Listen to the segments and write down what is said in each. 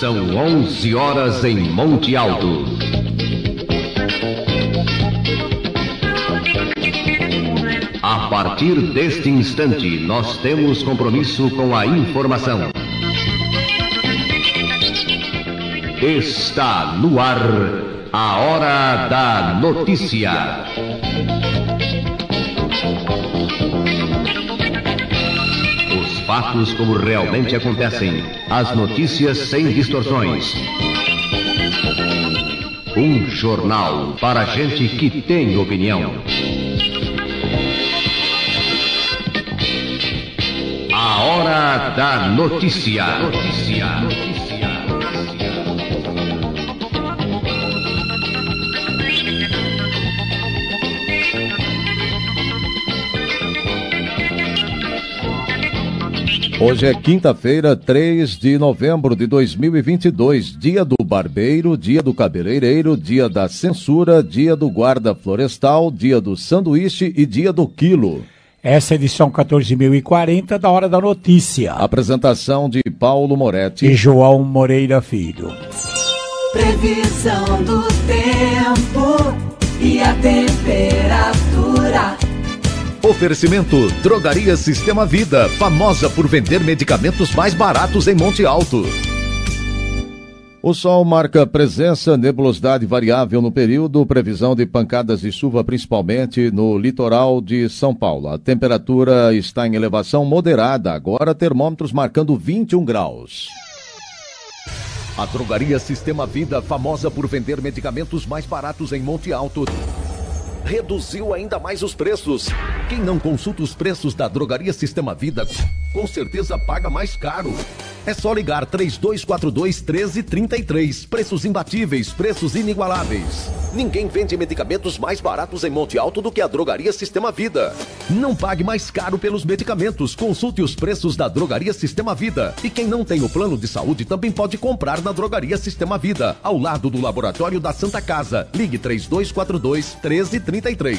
São 11 horas em Monte Alto. A partir deste instante, nós temos compromisso com a informação. Está no ar a Hora da Notícia. Os fatos como realmente acontecem, as notícias sem distorções. Um jornal para gente que tem opinião. A Hora da Notícia. Hoje é quinta-feira, 3 de novembro de 2022, dia do barbeiro, dia do cabeleireiro, dia da censura, dia do guarda florestal, dia do sanduíche e dia do quilo. Essa é a edição 14.040 da Hora da Notícia. Apresentação de Paulo Moretti e João Moreira Filho. Previsão do tempo e a temperatura. Oferecimento Drogaria Sistema Vida, famosa por vender medicamentos mais baratos em Monte Alto. O sol marca presença, nebulosidade variável no período, previsão de pancadas de chuva principalmente no litoral de São Paulo. A temperatura está em elevação moderada, agora termômetros marcando 21 graus. A Drogaria Sistema Vida, famosa por vender medicamentos mais baratos em Monte Alto, reduziu ainda mais os preços. Quem não consulta os preços da Drogaria Sistema Vida, com certeza paga mais caro. É só ligar 3242-1333. Preços imbatíveis, preços inigualáveis. Ninguém vende medicamentos mais baratos em Monte Alto do que a Drogaria Sistema Vida. Não pague mais caro pelos medicamentos. Consulte os preços da Drogaria Sistema Vida. E quem não tem o plano de saúde também pode comprar na Drogaria Sistema Vida, ao lado do Laboratório da Santa Casa. Ligue 3242-1333.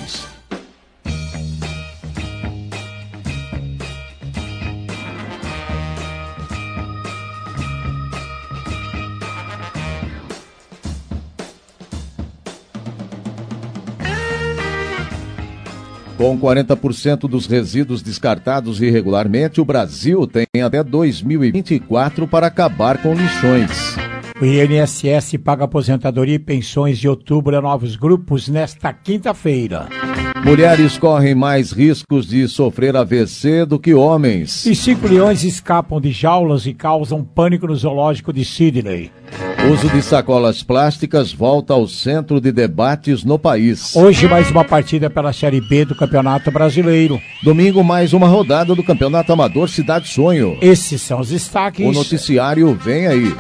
Com 40% dos resíduos descartados irregularmente, o Brasil tem até 2024 para acabar com lixões. O INSS paga aposentadoria e pensões de outubro a novos grupos nesta quinta-feira. Mulheres correm mais riscos de sofrer AVC do que homens. E 5 leões escapam de jaulas e causam pânico no zoológico de Sydney. O uso de sacolas plásticas volta ao centro de debates no país. Hoje mais uma partida pela Série B do Campeonato Brasileiro. Domingo mais uma rodada do Campeonato Amador Cidade Sonho. Esses são os destaques. O noticiário vem aí.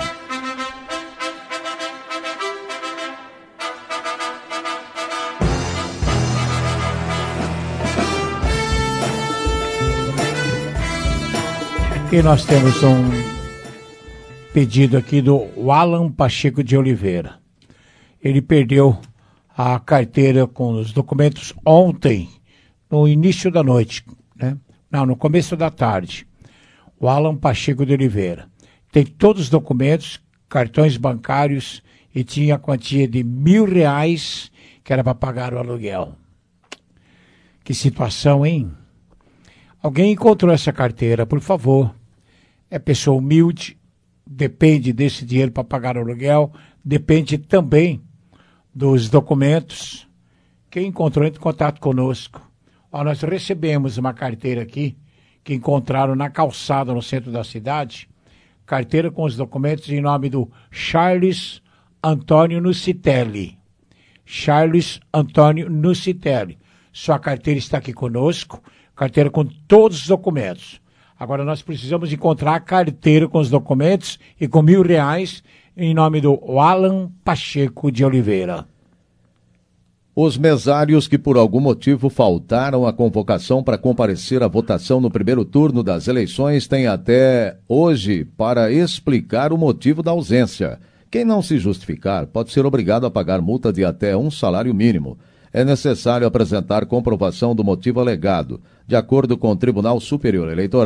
E nós temos um pedido aqui do Alan Pacheco de Oliveira. Ele perdeu a carteira com os documentos ontem, no início da noite, né? Não, no começo da tarde. O Alan Pacheco de Oliveira tem todos os documentos, cartões bancários e tinha a quantia de R$1.000 que era para pagar o aluguel. Que situação, hein? Alguém encontrou essa carteira, por favor. É pessoa humilde, depende desse dinheiro para pagar o aluguel, depende também dos documentos. Quem encontrou, entre em contato conosco. Ó, nós recebemos uma carteira aqui, que encontraram na calçada no centro da cidade, carteira com os documentos em nome do Charles Antônio Nucitelli. Charles Antônio Nucitelli. Sua carteira está aqui conosco, carteira com todos os documentos. Agora nós precisamos encontrar a carteira com os documentos e com R$1.000 em nome do Alan Pacheco de Oliveira. Os mesários que por algum motivo faltaram à convocação para comparecer à votação no primeiro turno das eleições têm até hoje para explicar o motivo da ausência. Quem não se justificar pode ser obrigado a pagar multa de até um salário mínimo. É necessário apresentar comprovação do motivo alegado. De acordo com o Tribunal Superior Eleitoral,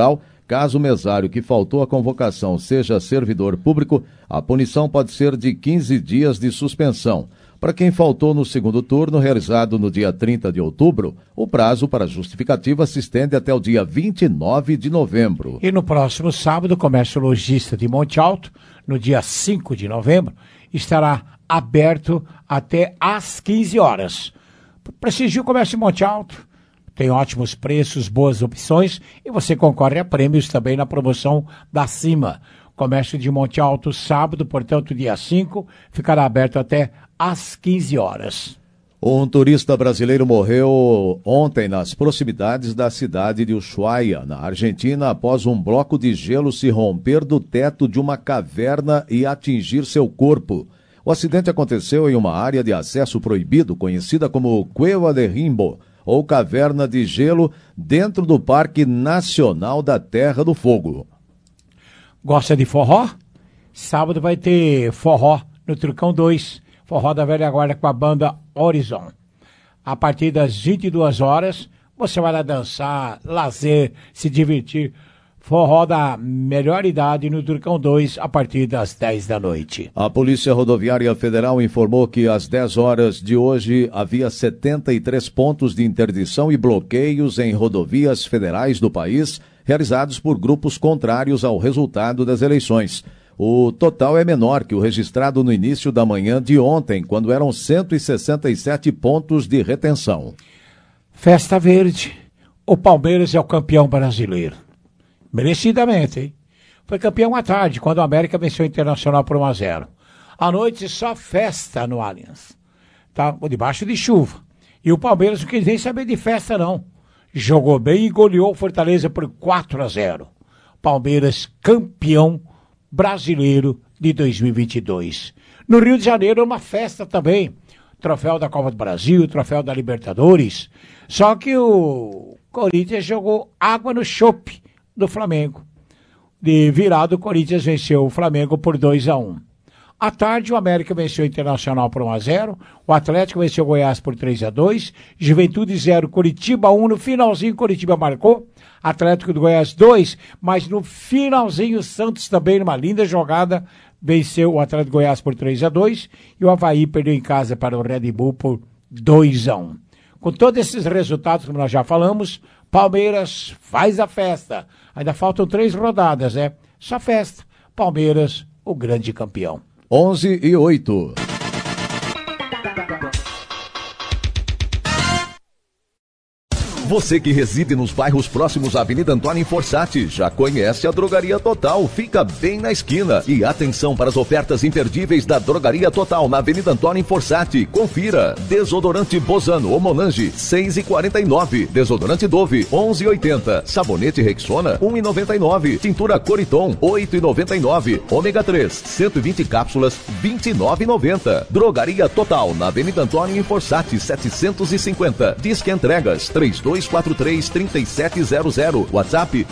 Caso o mesário que faltou à convocação seja servidor público, a punição pode ser de 15 dias de suspensão. Para quem faltou no segundo turno, realizado no dia 30 de outubro, o prazo para justificativa se estende até o dia 29 de novembro. E no próximo sábado, o Comércio Lojista de Monte Alto, no dia 5 de novembro, estará aberto até às 15 horas. Prestigie o Comércio de Monte Alto, tem ótimos preços, boas opções e você concorre a prêmios também na promoção da Cima. Comércio de Monte Alto, sábado, portanto, dia 5, ficará aberto até às 15 horas. Um turista brasileiro morreu ontem nas proximidades da cidade de Ushuaia, na Argentina, após um bloco de gelo se romper do teto de uma caverna e atingir seu corpo. O acidente aconteceu em uma área de acesso proibido, conhecida como Cueva de Rimbo, ou Caverna de Gelo, dentro do Parque Nacional da Terra do Fogo. Gosta de forró? Sábado vai ter forró no Trucão 2, forró da velha guarda com a banda Horizon. A partir das 22 horas, você vai lá dançar, lazer, se divertir. Forró da melhor idade no Turcão 2 a partir das 10 da noite. A Polícia Rodoviária Federal informou que às 10 horas de hoje havia 73 pontos de interdição e bloqueios em rodovias federais do país, realizados por grupos contrários ao resultado das eleições. O total é menor que o registrado no início da manhã de ontem, quando eram 167 pontos de retenção. Festa Verde. O Palmeiras é o campeão brasileiro. Merecidamente, hein? Foi campeão à tarde, quando o América venceu o Internacional por 1-0. À noite, só festa no Allianz. Tá debaixo de chuva. E o Palmeiras não quis nem saber de festa, não. Jogou bem e goleou o Fortaleza por 4-0. Palmeiras campeão brasileiro de 2022. No Rio de Janeiro, uma festa também. Troféu da Copa do Brasil, troféu da Libertadores. Só que o Corinthians jogou água no chope do Flamengo. De virado, o Corinthians venceu o Flamengo por 2-1. À tarde, o América venceu o Internacional por 1-0, o Atlético venceu o Goiás por 3-2, Juventude 0, Coritiba 1, no finalzinho Coritiba marcou, Atlético do Goiás 2, mas no finalzinho o Santos também, numa linda jogada, venceu o Atlético do Goiás por 3-2 e o Avaí perdeu em casa para o Red Bull por 2-1. Com todos esses resultados, como nós já falamos, Palmeiras faz a festa. Ainda faltam 3 rodadas, né? Só festa. Palmeiras, o grande campeão. 11:08. Você que reside nos bairros próximos à Avenida Antônio Forçati já conhece a Drogaria Total, fica bem na esquina. E atenção para as ofertas imperdíveis da Drogaria Total na Avenida Antônio Forçati. Confira: desodorante Bozano ou Monange, 6,49. Desodorante Dove, 11,80. Sabonete Rexona, 1,99. Tintura Coriton, 8,99. Ômega 3, 120 cápsulas, 29,90. Drogaria Total na Avenida Antônio Forçati, 750. Disque entregas 3243-3700. WhatsApp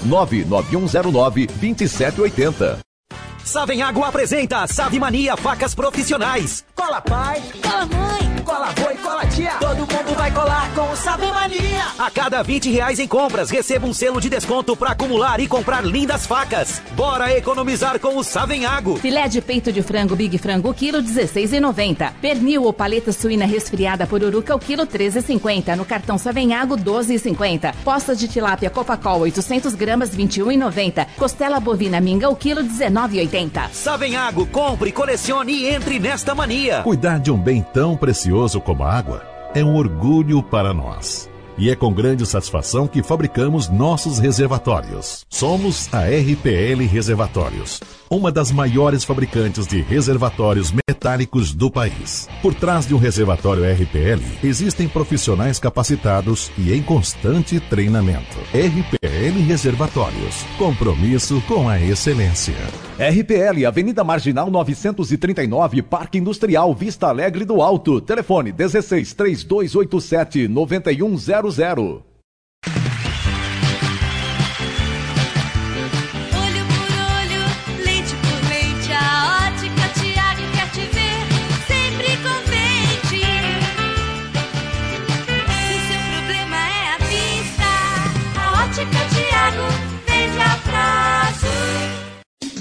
99109-2780. Savenhago apresenta Savimania Facas Profissionais. Cola pai, cola mãe, cola vô e cola tia. Todo mundo vai colar com o Savimania. A cada R$20 em compras, receba um selo de desconto para acumular e comprar lindas facas. Bora economizar com o Savenhago. Filé de peito de frango Big Frango, quilo R$16,90. Pernil ou paleta suína resfriada Pururuca, o quilo R$13,50. No cartão Savenhago, R$12,50. Postas de tilápia Copacol, 800 gramas, R$21,90. Costela bovina minga, o quilo R$19,80. Savenhago, compre, colecione e entre nesta mania. Cuidar de um bem tão precioso como a água é um orgulho para nós. E é com grande satisfação que fabricamos nossos reservatórios. Somos a RPL Reservatórios, uma das maiores fabricantes de reservatórios metálicos do país. Por trás de um reservatório RPL, existem profissionais capacitados e em constante treinamento. RPL Reservatórios, compromisso com a excelência. RPL, Avenida Marginal 939, Parque Industrial, Vista Alegre do Alto. Telefone 16-3287-9100. Olho por olho, leite por leite, a Ótica Tiago quer te ver sempre contente. Se seu problema é a vista, a Ótica Tiago veja pra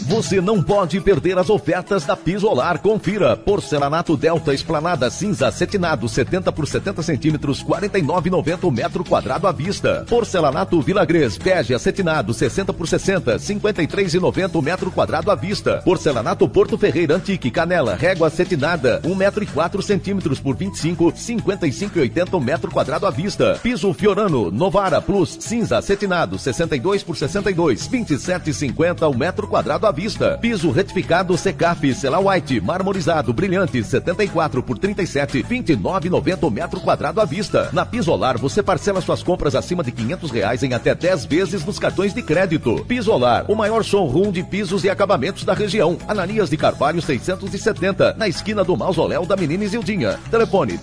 Você não pode perder as ofertas da Pisolar. Confira. Porcelanato Delta Esplanada cinza acetinado 70 por 70 centímetros, R$ 49,90 o metro quadrado à vista. Porcelanato Vilagres bege acetinado 60 por 60, R$ 53,90 o metro quadrado à vista. Porcelanato Porto Ferreira Antique Canela régua acetinada 1 metro e 4 centímetros por 25, R$ 55,80 o metro quadrado à vista. Piso Fiorano Novara Plus cinza acetinado 62 por 62, R$ 27,50 o metro quadrado à vista. Piso retificado Secaf Cela White marmorizado brilhante 74 por 37, R$ 29,90 o metro quadrado à vista. Na Pisolar você parcela suas compras acima de R$500 em até 10 vezes nos cartões de crédito. Pisolar, o maior showroom de pisos e acabamentos da região. Ananias de Carvalho 670, na esquina do Mausoléu da Menina Isildinha. Telefone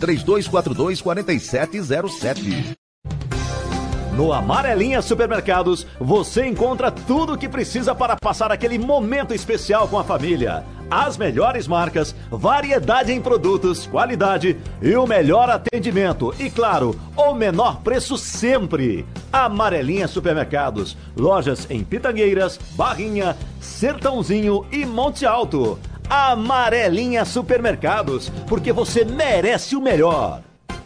3242-4707. No Amarelinha Supermercados, você encontra tudo o que precisa para passar aquele momento especial com a família. As melhores marcas, variedade em produtos, qualidade e o melhor atendimento. E claro, o menor preço sempre. Amarelinha Supermercados, lojas em Pitangueiras, Barrinha, Sertãozinho e Monte Alto. Amarelinha Supermercados, porque você merece o melhor.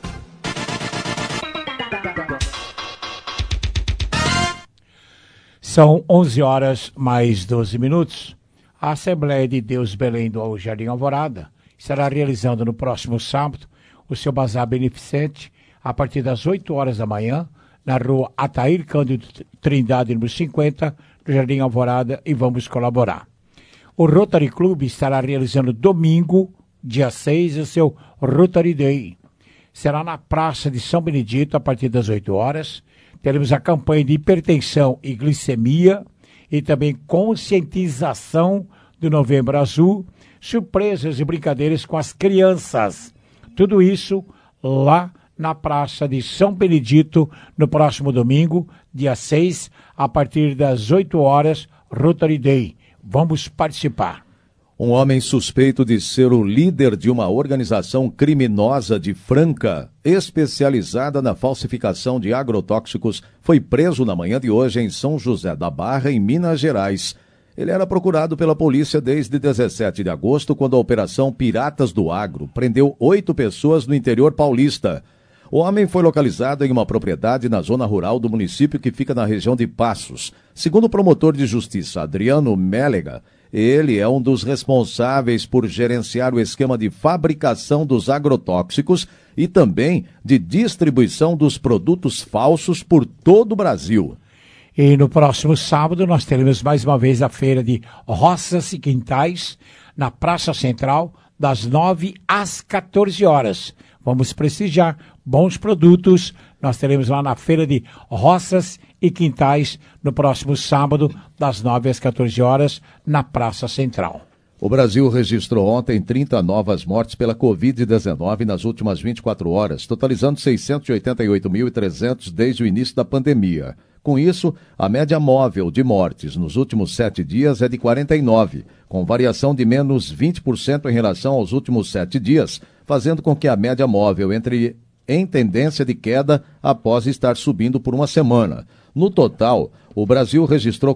São 11 horas mais 12 minutos. A Assembleia de Deus Belém do Jardim Alvorada estará realizando no próximo sábado o seu bazar beneficente a partir das 8 horas da manhã na rua Atair Cândido Trindade, número 50, do Jardim Alvorada, e vamos colaborar. O Rotary Club estará realizando domingo, dia 6, o seu Rotary Day. Será na Praça de São Benedito a partir das 8 horas. Teremos a campanha de hipertensão e glicemia e também conscientização do Novembro Azul, surpresas e brincadeiras com as crianças. Tudo isso lá na Praça de São Benedito, no próximo domingo, dia 6, a partir das 8 horas, Rotary Day. Vamos participar. Um homem suspeito de ser o líder de uma organização criminosa de Franca, especializada na falsificação de agrotóxicos, foi preso na manhã de hoje em São José da Barra, em Minas Gerais. Ele era procurado pela polícia desde 17 de agosto, quando a Operação Piratas do Agro prendeu 8 pessoas no interior paulista. O homem foi localizado em uma propriedade na zona rural do município que fica na região de Passos. Segundo o promotor de justiça Adriano Mélega, ele é um dos responsáveis por gerenciar o esquema de fabricação dos agrotóxicos e também de distribuição dos produtos falsos por todo o Brasil. E no próximo sábado nós teremos mais uma vez a feira de roças e quintais na Praça Central, das 9 às 14 horas. Vamos prestigiar bons produtos. Nós teremos lá na feira de roças e quintais no próximo sábado, das 9 às 14 horas, na Praça Central. O Brasil registrou ontem 30 novas mortes pela Covid-19 nas últimas 24 horas, totalizando 688.300 desde o início da pandemia. Com isso, a média móvel de mortes nos últimos 7 dias é de 49, com variação de menos 20% em relação aos últimos 7 dias, fazendo com que a média móvel entre em tendência de queda após estar subindo por uma semana. No total, o Brasil registrou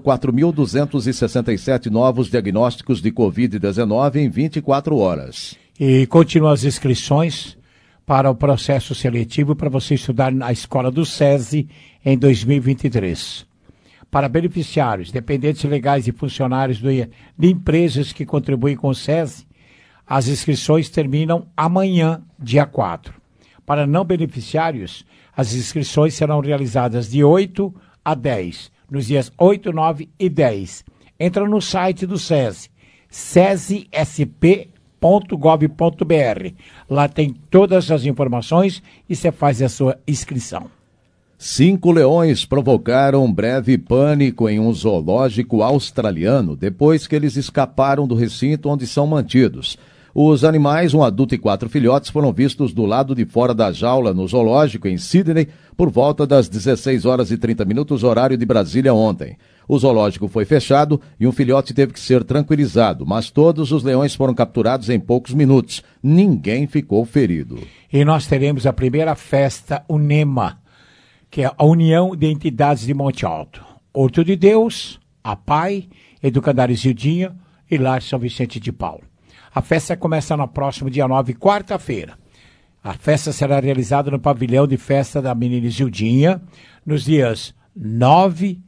4.267 novos diagnósticos de Covid-19 em 24 horas. E continuam as inscrições para o processo seletivo para você estudar na Escola do SESI em 2023. Para beneficiários, dependentes legais e funcionários de empresas que contribuem com o SESI, as inscrições terminam amanhã, dia 4. Para não beneficiários, as inscrições serão realizadas de 8 a 10, nos dias 8, 9 e 10. Entra no site do SESI, sesp.gov.br. Lá tem todas as informações e você faz a sua inscrição. 5 leões provocaram um breve pânico em um zoológico australiano depois que eles escaparam do recinto onde são mantidos. Os animais, um adulto e 4 filhotes, foram vistos do lado de fora da jaula no zoológico em Sydney por volta das 16 horas e 30 minutos, horário de Brasília, ontem. O zoológico foi fechado e um filhote teve que ser tranquilizado, mas todos os leões foram capturados em poucos minutos. Ninguém ficou ferido. E nós teremos a primeira festa UNEMA, que é a União de Entidades de Monte Alto. Horto de Deus, a PAI Educandário Zildinha e Lar São Vicente de Paulo. A festa começa no próximo dia 9, quarta-feira. A festa será realizada no pavilhão de festa da menina Zildinha, nos dias 9,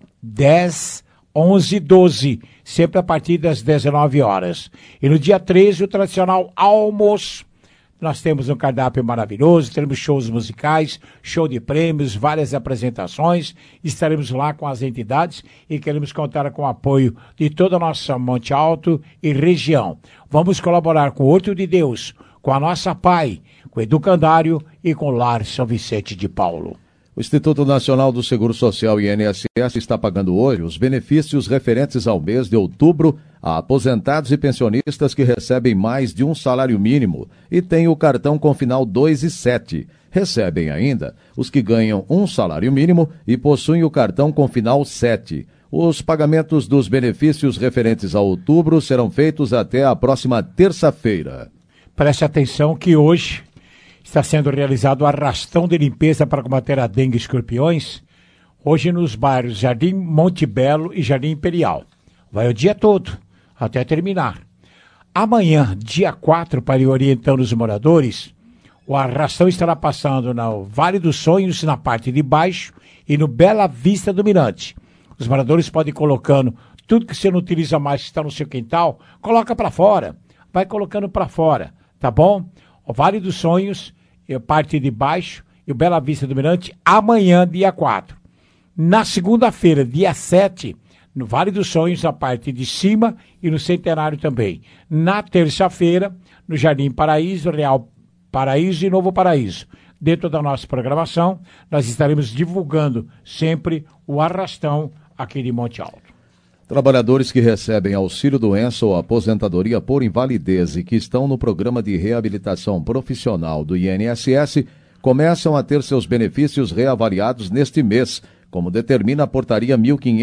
10, 11 e 12, sempre a partir das 19 horas. E no dia 13, o tradicional almoço. Nós temos um cardápio maravilhoso, teremos shows musicais, show de prêmios, várias apresentações. Estaremos lá com as entidades e queremos contar com o apoio de toda a nossa Monte Alto e região. Vamos colaborar com o Horto de Deus, com a nossa PAI, com o Educandário e com o Lar São Vicente de Paulo. O Instituto Nacional do Seguro Social, INSS, está pagando hoje os benefícios referentes ao mês de outubro a aposentados e pensionistas que recebem mais de um salário mínimo e têm o cartão com final 2 e 7. Recebem ainda os que ganham um salário mínimo e possuem o cartão com final 7. Os pagamentos dos benefícios referentes a outubro serão feitos até a próxima terça-feira. Preste atenção que hoje está sendo realizado o arrastão de limpeza para combater a dengue e escorpiões, hoje nos bairros Jardim Monte Belo e Jardim Imperial. Vai o dia todo, até terminar. Amanhã, dia 4, para ir orientando os moradores, o arrastão estará passando no Vale dos Sonhos, na parte de baixo, e no Bela Vista do Mirante. Os moradores podem ir colocando tudo que você não utiliza mais, que está no seu quintal, coloca para fora. Vai colocando para fora, tá bom? O Vale dos Sonhos, a parte de baixo, e o Bela Vista do Mirante, amanhã, dia 4. Na segunda-feira, dia 7, no Vale dos Sonhos, a parte de cima e no Centenário também. Na terça-feira, no Jardim Paraíso, Real Paraíso e Novo Paraíso. Dentro da nossa programação, nós estaremos divulgando sempre o arrastão aqui de Monte Alto. Trabalhadores que recebem auxílio-doença ou aposentadoria por invalidez e que estão no programa de reabilitação profissional do INSS começam a ter seus benefícios reavaliados neste mês, como determina a portaria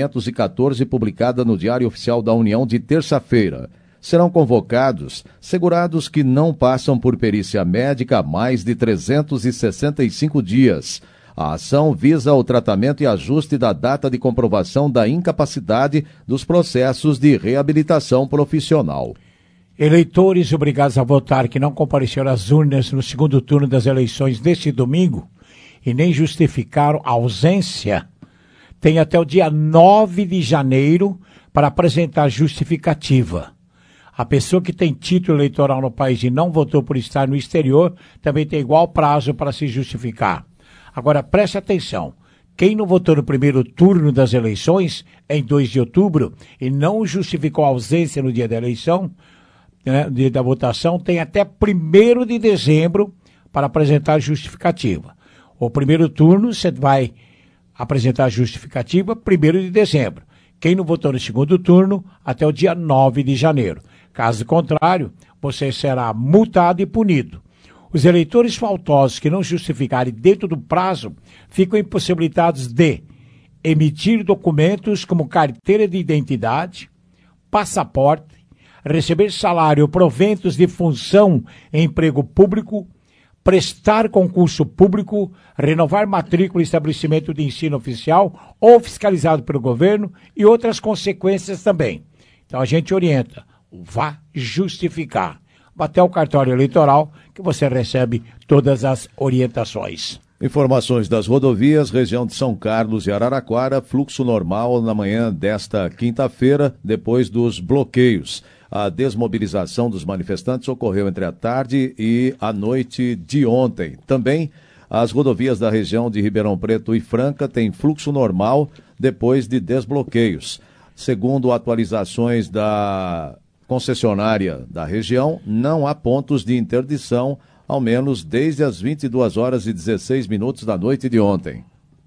1514, publicada no Diário Oficial da União de terça-feira. Serão convocados segurados que não passam por perícia médica há mais de 365 dias. A ação visa o tratamento e ajuste da data de comprovação da incapacidade dos processos de reabilitação profissional. Eleitores obrigados a votar que não compareceram às urnas no segundo turno das eleições deste domingo e nem justificaram a ausência, têm até o dia 9 de janeiro para apresentar justificativa. A pessoa que tem título eleitoral no país e não votou por estar no exterior também tem igual prazo para se justificar. Agora, preste atenção, quem não votou no primeiro turno das eleições, em 2 de outubro, e não justificou a ausência no dia da eleição, né, dia da votação, tem até 1º de dezembro para apresentar justificativa. O primeiro turno, você vai apresentar justificativa 1º de dezembro. Quem não votou no segundo turno, até o dia 9 de janeiro. Caso contrário, você será multado e punido. Os eleitores faltosos que não justificarem dentro do prazo ficam impossibilitados de emitir documentos como carteira de identidade, passaporte, receber salário ou proventos de função em emprego público, prestar concurso público, renovar matrícula em estabelecimento de ensino oficial ou fiscalizado pelo governo e outras consequências também. Então a gente orienta, vá justificar. Até o cartório eleitoral que você recebe todas as orientações. Informações das rodovias, região de São Carlos e Araraquara, fluxo normal na manhã desta quinta-feira, depois dos bloqueios. A desmobilização dos manifestantes ocorreu entre a tarde e a noite de ontem. Também as rodovias da região de Ribeirão Preto e Franca têm fluxo normal depois de desbloqueios. Segundo atualizações da concessionária da região, não há pontos de interdição, ao menos desde as 22 horas e 16 minutos da noite de ontem.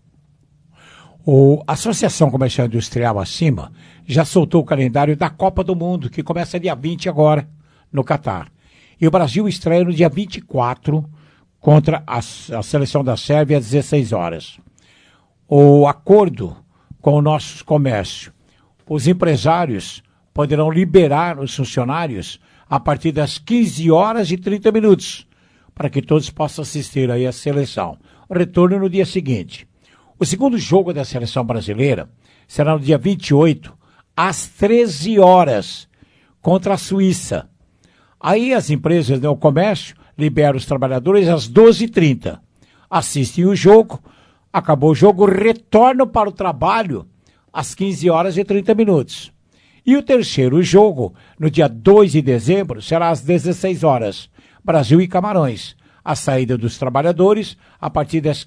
A Associação Comercial Industrial Acima já soltou o calendário da Copa do Mundo, que começa dia 20 agora, no Catar. E o Brasil estreia no dia 24 contra a seleção da Sérvia às 16 horas. O acordo com o nosso comércio, os empresários poderão liberar os funcionários a partir das 15 horas e 30 minutos, para que todos possam assistir aí à seleção. O retorno no dia seguinte. O segundo jogo da seleção brasileira será no dia 28, às 13 horas contra a Suíça. Aí as empresas, o comércio, liberam os trabalhadores às 12h30. Assistem o jogo, acabou o jogo, retornam para o trabalho às 15h30. E o terceiro jogo, no dia 2 de dezembro, será às 16 horas. Brasil e Camarões. A saída dos trabalhadores a partir das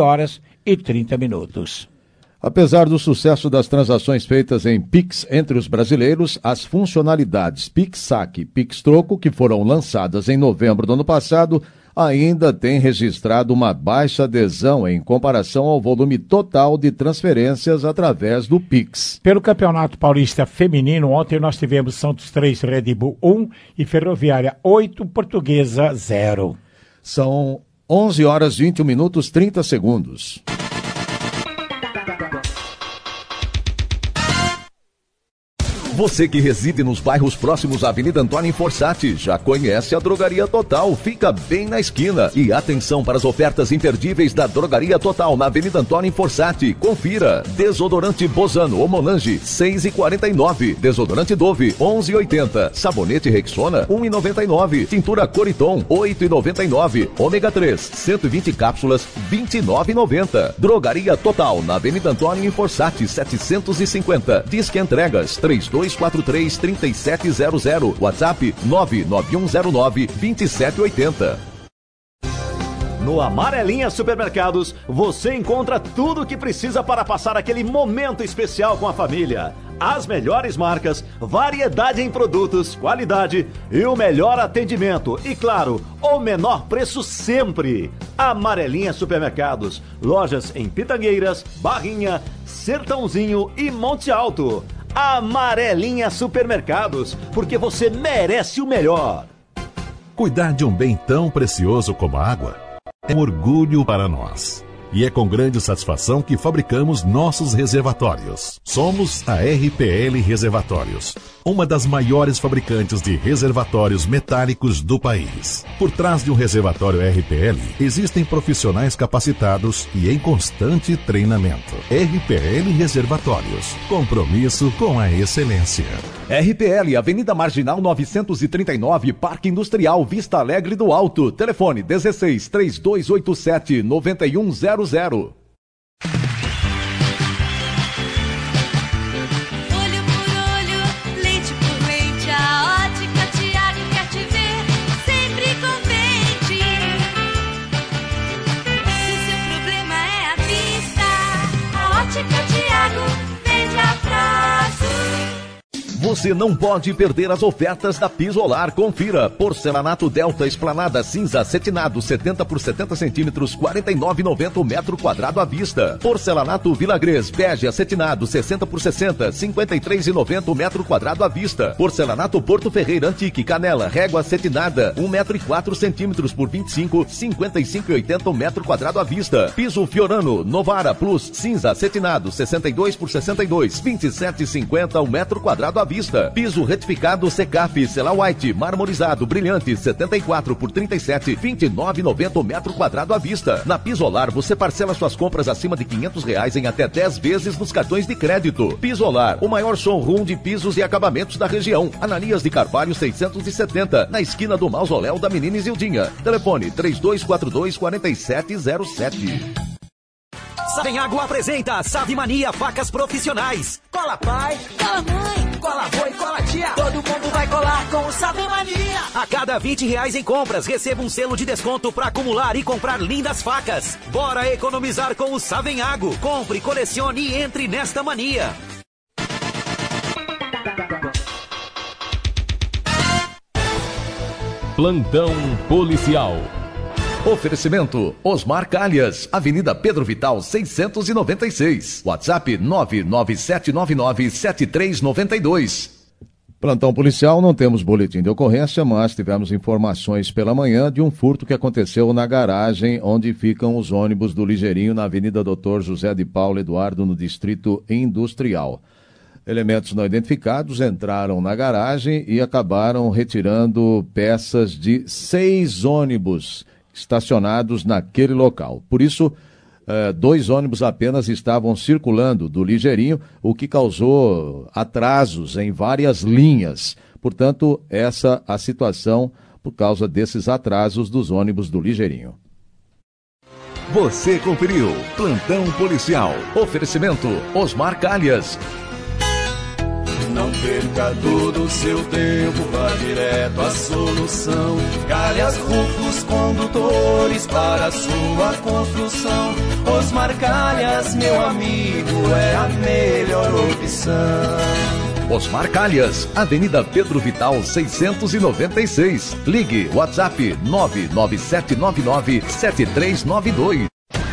15h30. Apesar do sucesso das transações feitas em Pix entre os brasileiros, as funcionalidades Pix Saque e Pix Troco, que foram lançadas em novembro do ano passado, ainda têm registrado uma baixa adesão em comparação ao volume total de transferências através do Pix. Pelo Campeonato Paulista Feminino, ontem nós tivemos Santos 3, Red Bull 1 e Ferroviária 8, Portuguesa 0. São 11h21:30. Você que reside nos bairros próximos à Avenida Antônio Forçati já conhece a Drogaria Total, fica bem na esquina. E atenção para as ofertas imperdíveis da Drogaria Total na Avenida Antônio Forçati. Confira: desodorante Bozano ou Monange, 6,49. Desodorante Dove, 11,80. Sabonete Rexona, 1,99. Tintura Coriton, 8,99. Ômega 3, 120 cápsulas, 29,90. Drogaria Total na Avenida Antônio Forçati, 750. Disque entregas 3243-3700. WhatsApp 99109-2780. No Amarelinha Supermercados, você encontra tudo o que precisa para passar aquele momento especial com a família. As melhores marcas, variedade em produtos, qualidade e o melhor atendimento. E claro, o menor preço sempre. Amarelinha Supermercados. Lojas em Pitangueiras, Barrinha, Sertãozinho e Monte Alto. Amarelinha Supermercados, porque você merece o melhor. Cuidar de um bem tão precioso como a água é um orgulho para nós. E é com grande satisfação que fabricamos nossos reservatórios. Somos a RPL Reservatórios, uma das maiores fabricantes de reservatórios metálicos do país. Por trás de um reservatório RPL, existem profissionais capacitados e em constante treinamento. RPL Reservatórios, compromisso com a excelência. RPL, Avenida Marginal 939, Parque Industrial, Vista Alegre do Alto. Telefone 16 3287 9100. Olho por olho, leite por leite, a Ótica Tiago quer te ver sempre contente. Se o seu problema é a vista, a Ótica Tiago vende a prazo. Você não pode perder as ofertas da Pisolar. Confira: porcelanato Delta Esplanada cinza acetinado 70 por 70 centímetros, 49,90 o metro quadrado à vista. Porcelanato Vilagres bege acetinado 60 por 60, 53,90 o metro quadrado à vista. Porcelanato Porto Ferreira Antique Canela régua acetinada 1 metro e 4 centímetros por 25, 55,80 o metro quadrado à vista. Piso Fiorano Novara Plus cinza acetinado 62 por 62, 27,50 o metro quadrado à vista. Piso retificado Secaf Cela White marmorizado brilhante 74 por 37, 29,90 o metro quadrado à vista. Na Pisolar você parcela suas compras acima de R$500 em até 10 vezes nos cartões de crédito. Pisolar, o maior showroom de pisos e acabamentos da região. Ananias de Carvalho 670, na esquina do Mausoléu da Menina Isildinha. Telefone 3242-4707. Savenhago apresenta Savimania Facas Profissionais. Cola pai, cola mãe, cola avô e cola tia. Todo mundo vai colar com o Savimania. A cada R$20 em compras, receba um selo de desconto para acumular e comprar lindas facas. Bora economizar com o Savenhago. Compre, colecione e entre nesta mania. Plantão Policial. Oferecimento: Osmar Calhas, Avenida Pedro Vital 696. WhatsApp 997997392. Plantão policial, não temos boletim de ocorrência, mas tivemos informações pela manhã de um furto que aconteceu na garagem onde ficam os ônibus do Ligeirinho na Avenida Dr. José de Paulo Eduardo, no Distrito Industrial. Elementos não identificados entraram na garagem e acabaram retirando peças de 6 ônibus estacionados naquele local. Por isso, 2 ônibus apenas estavam circulando do Ligeirinho, o que causou atrasos em várias linhas. Portanto, essa a situação por causa desses atrasos dos ônibus do Ligeirinho. Você conferiu Plantão Policial. Oferecimento Osmar Calhas. Não perca todo o seu tempo, vá direto à solução. Calhas Rufos Condutores para a sua construção. Osmar Calhas, meu amigo, é a melhor opção. Osmar Calhas, Avenida Pedro Vital 696. Ligue WhatsApp 997997392.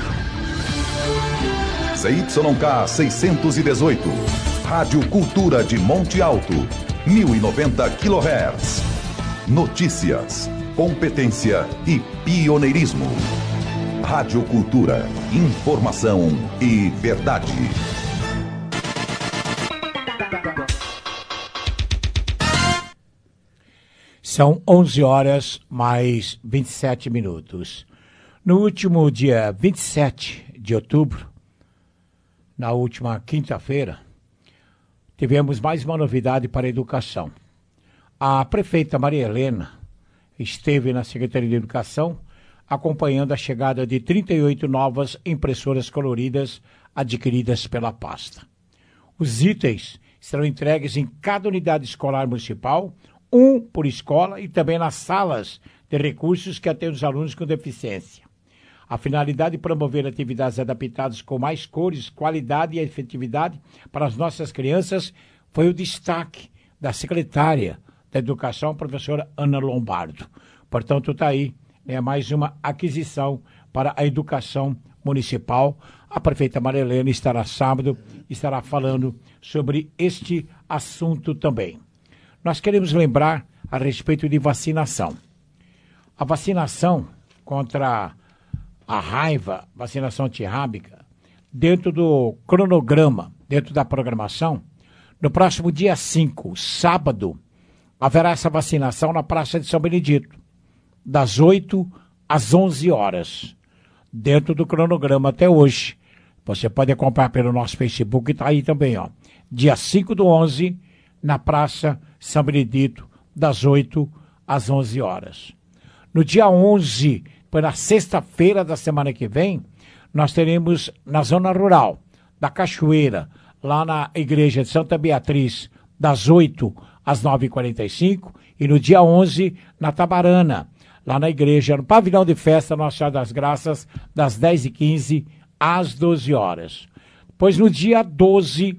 CYK 618. Rádio Cultura de Monte Alto, 1090 kHz. Notícias, competência e pioneirismo. Rádio Cultura, informação e verdade. São 11 horas mais 27 minutos. No último dia 27 de outubro, na última quinta-feira, tivemos mais uma novidade para a educação. A prefeita Maria Helena esteve na Secretaria de Educação acompanhando a chegada de 38 novas impressoras coloridas adquiridas pela pasta. Os itens serão entregues em cada unidade escolar municipal, um por escola e também nas salas de recursos que atendem os alunos com deficiência. A finalidade de promover atividades adaptadas com mais cores, qualidade e efetividade para as nossas crianças foi o destaque da secretária da Educação, professora Ana Lombardo. Portanto, está aí mais uma aquisição para a educação municipal. A prefeita Maria Helena estará sábado, estará falando sobre este assunto também. Nós queremos lembrar a respeito de vacinação. A vacinação contra a raiva, vacinação antirrábica, dentro do cronograma, dentro da programação, no próximo dia 5, sábado, haverá essa vacinação na Praça de São Benedito, das 8 às 11 horas, dentro do cronograma até hoje. Você pode acompanhar pelo nosso Facebook, está aí também, ó. Dia 5/11, na Praça São Benedito, das 8 às 11 horas. No dia 11, na sexta-feira da semana que vem, nós teremos na zona rural da Cachoeira, lá na igreja de Santa Beatriz, das 8 às 9h45, e no dia 11, na Tabarana, lá na igreja, no pavilhão de festa Nossa Senhora das Graças, das 10h15 às 12 horas. Pois no dia 12,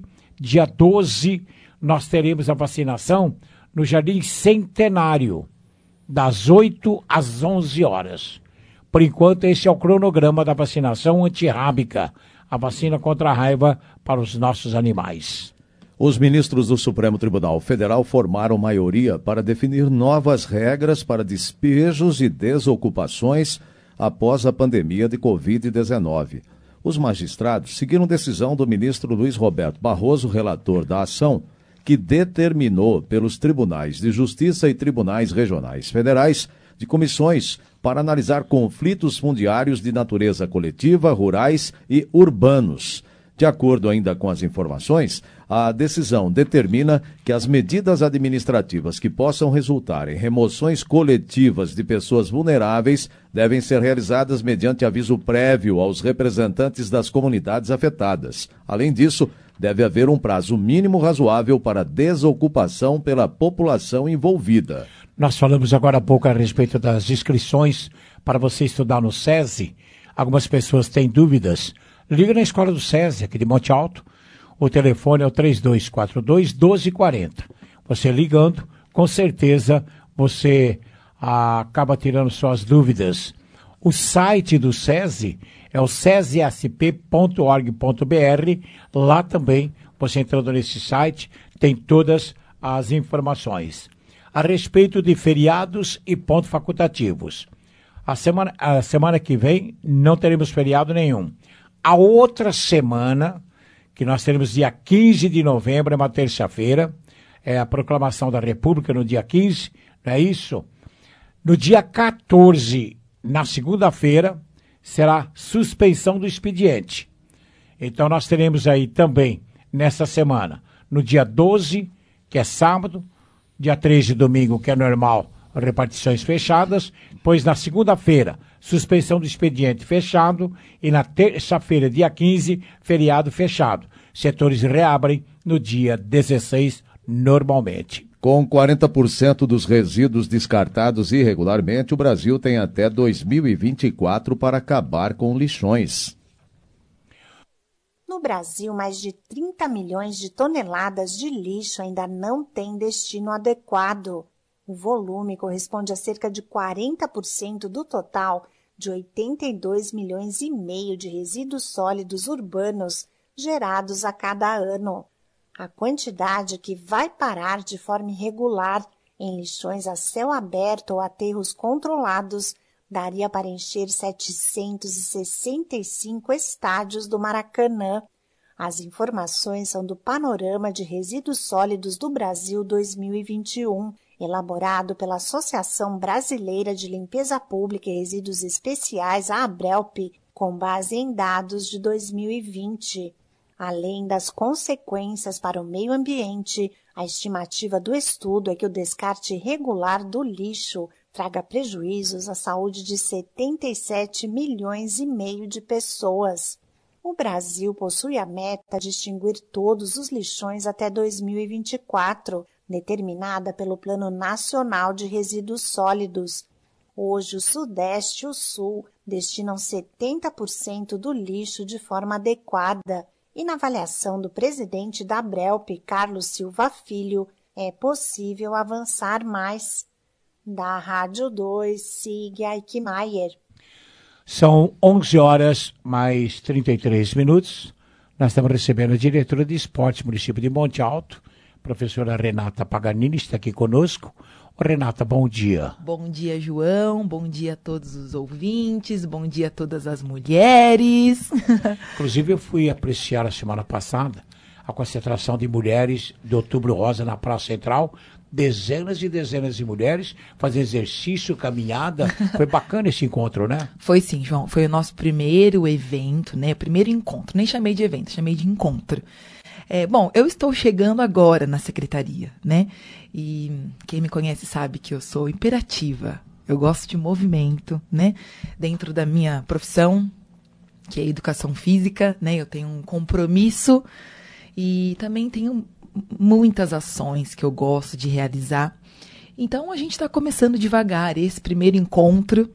nós teremos a vacinação no Jardim Centenário, das 8 às 11 horas. Por enquanto, esse é o cronograma da vacinação antirrábica, a vacina contra a raiva para os nossos animais. Os ministros do Supremo Tribunal Federal formaram maioria para definir novas regras para despejos e desocupações após a pandemia de Covid-19. Os magistrados seguiram decisão do ministro Luiz Roberto Barroso, relator da ação, que determinou pelos tribunais de justiça e tribunais regionais federais de comissões para analisar conflitos fundiários de natureza coletiva, rurais e urbanos. De acordo ainda com as informações, a decisão determina que as medidas administrativas que possam resultar em remoções coletivas de pessoas vulneráveis devem ser realizadas mediante aviso prévio aos representantes das comunidades afetadas. Além disso, deve haver um prazo mínimo razoável para desocupação pela população envolvida. Nós falamos agora há pouco a respeito das inscrições para você estudar no SESI. Algumas pessoas têm dúvidas. Liga na escola do SESI, aqui de Monte Alto. O telefone é o 3242-1240. Você ligando, com certeza você acaba tirando suas dúvidas. O site do SESI é o sesesp.org.br. Lá também, você entrando nesse site, tem todas as informações. A respeito de feriados e pontos facultativos. A semana que vem não teremos feriado nenhum. A outra semana, que nós teremos dia 15 de novembro, é uma terça-feira, é a proclamação da República no dia 15, não é isso? No dia 14, na segunda-feira, será suspensão do expediente. Então nós teremos aí também, nessa semana, no dia 12, que é sábado, dia 13, domingo, que é normal, repartições fechadas, depois na segunda-feira, suspensão do expediente fechado, e na terça-feira, dia 15, feriado fechado. Setores reabrem no dia 16, normalmente. Com 40% dos resíduos descartados irregularmente, o Brasil tem até 2024 para acabar com lixões. No Brasil, mais de 30 milhões de toneladas de lixo ainda não têm destino adequado. O volume corresponde a cerca de 40% do total de 82 milhões e meio de resíduos sólidos urbanos gerados a cada ano. A quantidade que vai parar de forma irregular em lixões a céu aberto ou aterros controlados daria para encher 765 estádios do Maracanã. As informações são do Panorama de Resíduos Sólidos do Brasil 2021, elaborado pela Associação Brasileira de Limpeza Pública e Resíduos Especiais, a ABRELP, com base em dados de 2020. Além das consequências para o meio ambiente, a estimativa do estudo é que o descarte irregular do lixo traga prejuízos à saúde de 77 milhões e meio de pessoas. O Brasil possui a meta de extinguir todos os lixões até 2024, determinada pelo Plano Nacional de Resíduos Sólidos. Hoje, o Sudeste e o Sul destinam 70% do lixo de forma adequada. E na avaliação do presidente da ABRELP, Carlos Silva Filho, é possível avançar mais. Da Rádio 2, Sig Eichmeier. São 11 horas mais 33 minutos. Nós estamos recebendo a diretora de esportes, município de Monte Alto, professora Renata Paganini, está aqui conosco. Renata, bom dia. Bom dia, João. Bom dia a todos os ouvintes. Bom dia a todas as mulheres. Inclusive, eu fui apreciar a semana passada a concentração de mulheres de Outubro Rosa na Praça Central. Dezenas e dezenas de mulheres fazendo exercício, caminhada. Foi bacana esse encontro, né? Foi sim, João. Foi o nosso primeiro evento, né? Primeiro encontro. Nem chamei de evento, chamei de encontro. Bom, eu estou chegando agora na secretaria, né? E quem me conhece sabe que eu sou imperativa. Eu gosto de movimento, né? Dentro da minha profissão, que é educação física, né? Eu tenho um compromisso e também tenho muitas ações que eu gosto de realizar. Então, a gente está começando devagar. Esse primeiro encontro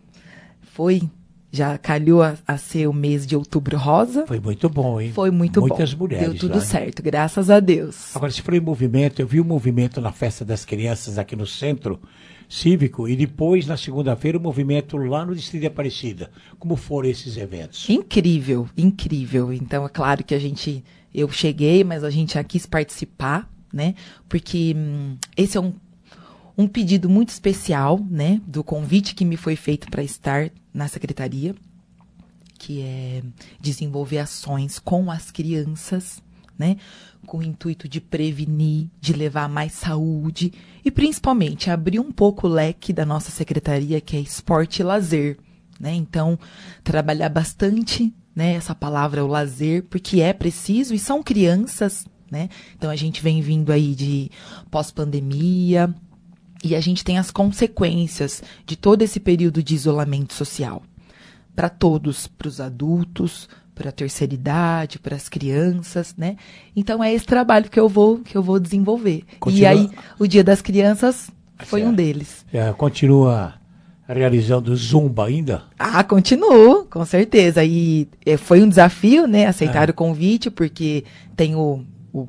já calhou a ser o mês de Outubro Rosa. Foi muito bom, hein? Foi muito bom. Muitas mulheres. Deu tudo certo, graças a Deus. Agora, se for em movimento, eu vi o movimento na Festa das Crianças aqui no Centro Cívico e depois, na segunda-feira, o movimento lá no Distrito de Aparecida. Como foram esses eventos? Incrível, incrível. Então, é claro que eu cheguei, mas a gente já quis participar, né? Porque esse é um pedido muito especial, né, do convite que me foi feito para estar na secretaria, que é desenvolver ações com as crianças, né, com o intuito de prevenir, de levar mais saúde e principalmente abrir um pouco o leque da nossa secretaria, que é esporte e lazer, né? Então, trabalhar bastante, né, essa palavra, o lazer, porque é preciso e são crianças, né? Então, a gente vem vindo aí de pós-pandemia, e a gente tem as consequências de todo esse período de isolamento social. Para todos, para os adultos, para a terceira idade, para as crianças, né? Então é esse trabalho que eu vou desenvolver. Continua... E aí, o Dia das Crianças foi um deles. Continua realizando Zumba ainda? Continuo, com certeza. E foi um desafio, né? Aceitar o convite, porque tenho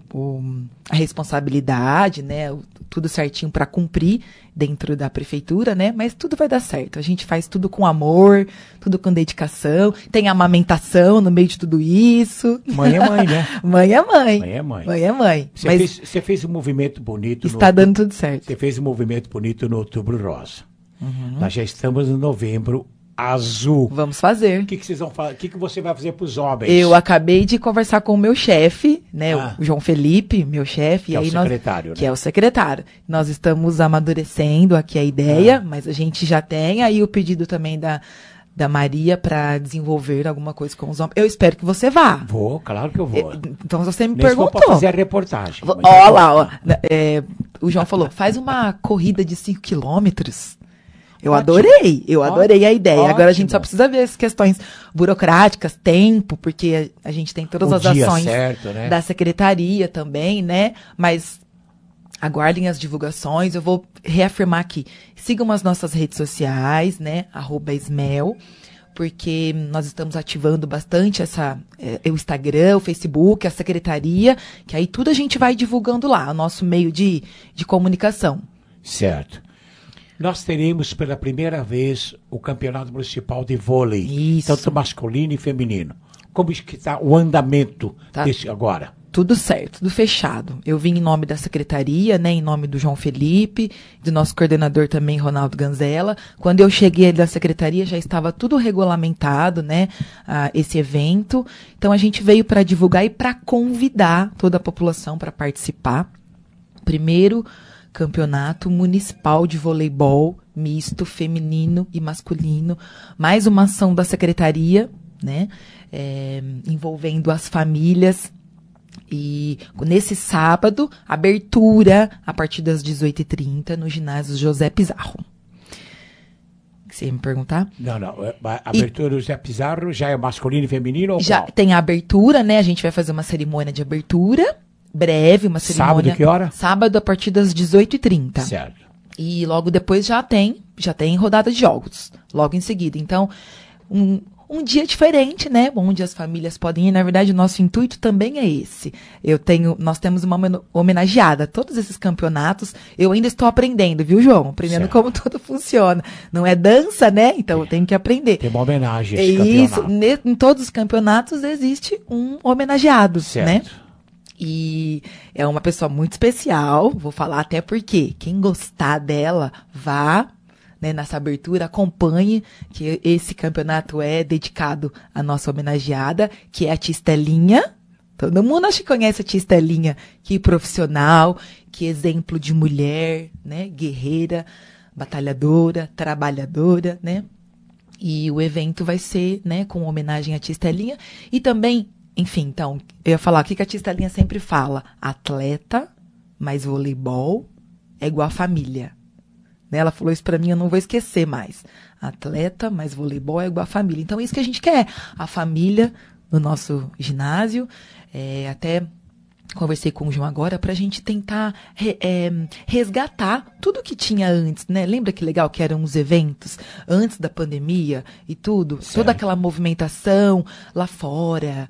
a responsabilidade, né? Tudo certinho para cumprir dentro da prefeitura, né? Mas tudo vai dar certo. A gente faz tudo com amor, tudo com dedicação. Tem amamentação no meio de tudo isso. Mãe é mãe, né? Mãe é mãe. Mãe é mãe. Mãe é mãe. Você fez um movimento bonito. Está dando tudo certo. Você fez um movimento bonito no Outubro Rosa. Nós já estamos no Novembro Azul. Vamos fazer. O que vocês vão fazer? O que você vai fazer para os homens? Eu acabei de conversar com o meu chefe, né? O João Felipe, meu chefe. Que é o secretário, né? Que é o secretário. Nós estamos amadurecendo aqui a ideia, mas a gente já tem aí o pedido também da Maria para desenvolver alguma coisa com os homens. Eu espero que você vá. Vou, claro que eu vou. Então você me Nem perguntou. Para fazer a reportagem. Ó lá, ó. O João falou, faz uma corrida de 5 quilômetros. Eu adorei a ideia. Ótimo. Agora a gente só precisa ver as questões burocráticas, tempo, porque a gente tem todas as ações certo, né? da secretaria também, né? Mas aguardem as divulgações. Eu vou reafirmar aqui. Sigam as nossas redes sociais, né? @Esmel, porque nós estamos ativando bastante o Instagram, o Facebook, a secretaria, que aí tudo a gente vai divulgando lá, o nosso meio de comunicação. Certo. Nós teremos pela primeira vez o Campeonato Municipal de Vôlei, Isso. tanto masculino e feminino. Como está o andamento desse agora? Tudo certo, tudo fechado. Eu vim em nome da secretaria, né, em nome do João Felipe, do nosso coordenador também, Ronaldo Ganzella. Quando eu cheguei da secretaria, já estava tudo regulamentado, né, esse evento. Então, a gente veio para divulgar e para convidar toda a população para participar. Primeiro Campeonato Municipal de Voleibol Misto, Feminino e Masculino. Mais uma ação da secretaria, né, envolvendo as famílias. E nesse sábado, abertura a partir das 18h30 no ginásio José Pizarro. Você ia me perguntar? Não. A abertura do José Pizarro já é masculino e feminino? Ou já qual? Tem a abertura, né? A gente vai fazer uma cerimônia de abertura. Breve, uma cerimônia. Sábado, que hora? Sábado, a partir das 18h30. Certo. E logo depois já tem rodada de jogos. Logo em seguida. Então, um dia diferente, né? Onde as famílias podem ir. Na verdade, o nosso intuito também é esse. Nós temos uma homenageada. Todos esses campeonatos, eu ainda estou aprendendo, viu, João? Aprendendo certo. como tudo funciona. Não é dança, né? Então eu tenho que aprender. Tem uma homenagem a esse campeonato. Isso. Em todos os campeonatos existe um homenageado, certo. né? E é uma pessoa muito especial. Vou falar até porque quem gostar dela, vá, né, nessa abertura, acompanhe, que esse campeonato é dedicado à nossa homenageada, que é a tia Estelinha. Todo mundo acho que conhece a tia Estelinha, que profissional, que exemplo de mulher, né, guerreira, batalhadora, trabalhadora, né. E o evento vai ser, né, com homenagem à tia Estelinha. E também, enfim, então, eu ia falar o que a tia Estelinha sempre fala: atleta mais voleibol é igual a família. Ela falou isso pra mim, eu não vou esquecer mais. Atleta mais voleibol é igual a família. Então, é isso que a gente quer. A família no nosso ginásio. Até conversei com o João agora pra gente tentar resgatar tudo que tinha antes, né? Lembra que legal que eram os eventos antes da pandemia e tudo? Certo. Toda aquela movimentação lá fora.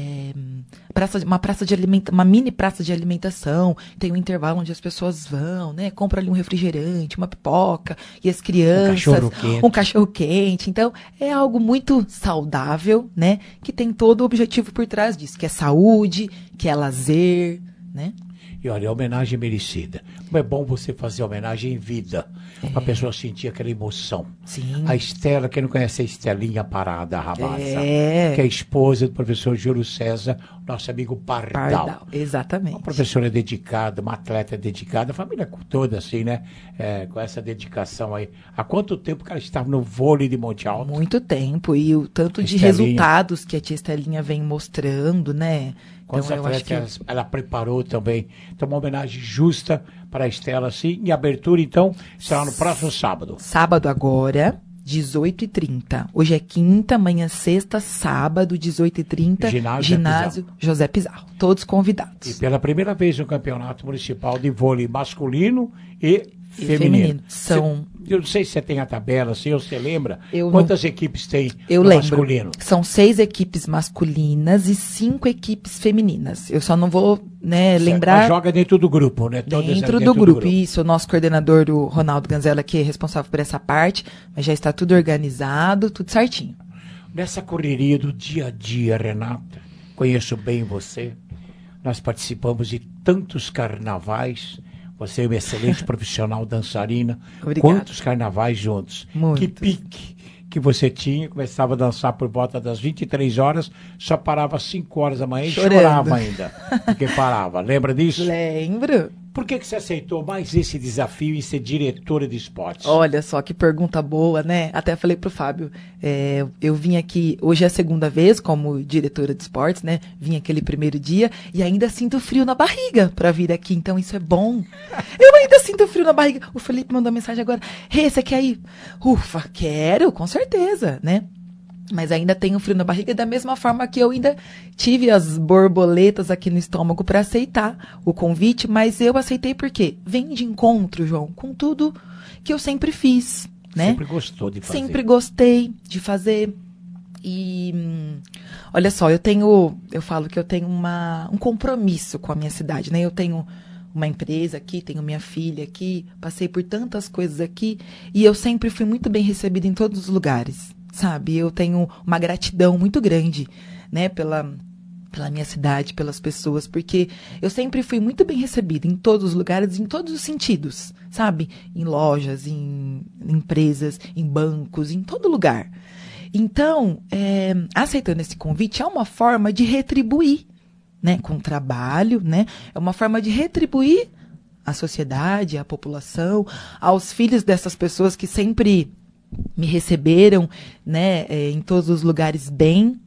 Uma mini praça de alimentação, tem um intervalo onde as pessoas vão, né? Compra ali um refrigerante, uma pipoca, e as crianças, um cachorro quente. Então, é algo muito saudável, né? Que tem todo o objetivo por trás disso, que é saúde, que é lazer, né? E olha, homenagem merecida. Como é bom você fazer homenagem em vida, para a pessoa sentir aquela emoção. Sim. A Estela, quem não conhece a Estelinha Parada Rabassa, que é a esposa do professor Júlio César, nosso amigo Pardal. Exatamente. Uma professora dedicada, uma atleta dedicada, a família toda assim, né? Com essa dedicação aí. Há quanto tempo que ela estava no vôlei de Monte Alto? Muito tempo, e o tanto de resultados que a tia Estelinha vem mostrando, né? Quantos atletas ela preparou também. Então, uma homenagem justa para a Estela, sim. E a abertura, então, será no próximo sábado. Sábado agora, 18h30. Hoje é quinta, amanhã sexta, sábado, 18h30. Ginásio José Pizarro. Todos convidados. E pela primeira vez no Campeonato Municipal de Vôlei masculino e feminino. Eu não sei se você tem a tabela, assim, ou você lembra quantas equipes tem no masculino? São 6 equipes masculinas e 5 equipes femininas. Eu só não vou, né, lembrar. Mas joga dentro do grupo, né? Dentro do grupo. Isso, o nosso coordenador, o Ronaldo Ganzella, que é responsável por essa parte, mas já está tudo organizado, tudo certinho. Nessa correria do dia a dia, Renata, conheço bem você, nós participamos de tantos carnavais. Você é uma excelente profissional dançarina. Obrigada. Quantos carnavais juntos? Muitos. Que pique que você tinha. Começava a dançar por volta das 23 horas, só parava às 5 horas da manhã e chorava ainda. Porque parava. Lembra disso? Lembro. Por que você aceitou mais esse desafio em ser diretora de esportes? Olha só que pergunta boa, né? Até falei pro Fábio, eu vim aqui, hoje é a segunda vez como diretora de esportes, né? Vim aquele primeiro dia e ainda sinto frio na barriga pra vir aqui, então isso é bom. Eu ainda sinto frio na barriga. O Felipe mandou mensagem agora, você quer ir? Ufa, quero, com certeza, né? Mas ainda tenho frio na barriga, da mesma forma que eu ainda tive as borboletas aqui no estômago para aceitar o convite, mas eu aceitei porque vem de encontro, João, com tudo que eu sempre fiz, né? Sempre gostou de fazer. Sempre gostei de fazer. E olha só, eu falo que eu tenho um compromisso com a minha cidade, né? Eu tenho uma empresa aqui, tenho minha filha aqui, passei por tantas coisas aqui e eu sempre fui muito bem recebida em todos os lugares. Sabe, eu tenho uma gratidão muito grande, né, pela minha cidade, pelas pessoas, porque eu sempre fui muito bem recebida em todos os lugares, em todos os sentidos, sabe? Em lojas, em empresas, em bancos, em todo lugar. Então, aceitando esse convite é uma forma de retribuir, né, com o trabalho, né? É uma forma de retribuir à sociedade, à população, aos filhos dessas pessoas que sempre me receberam, né, em todos os lugares bem.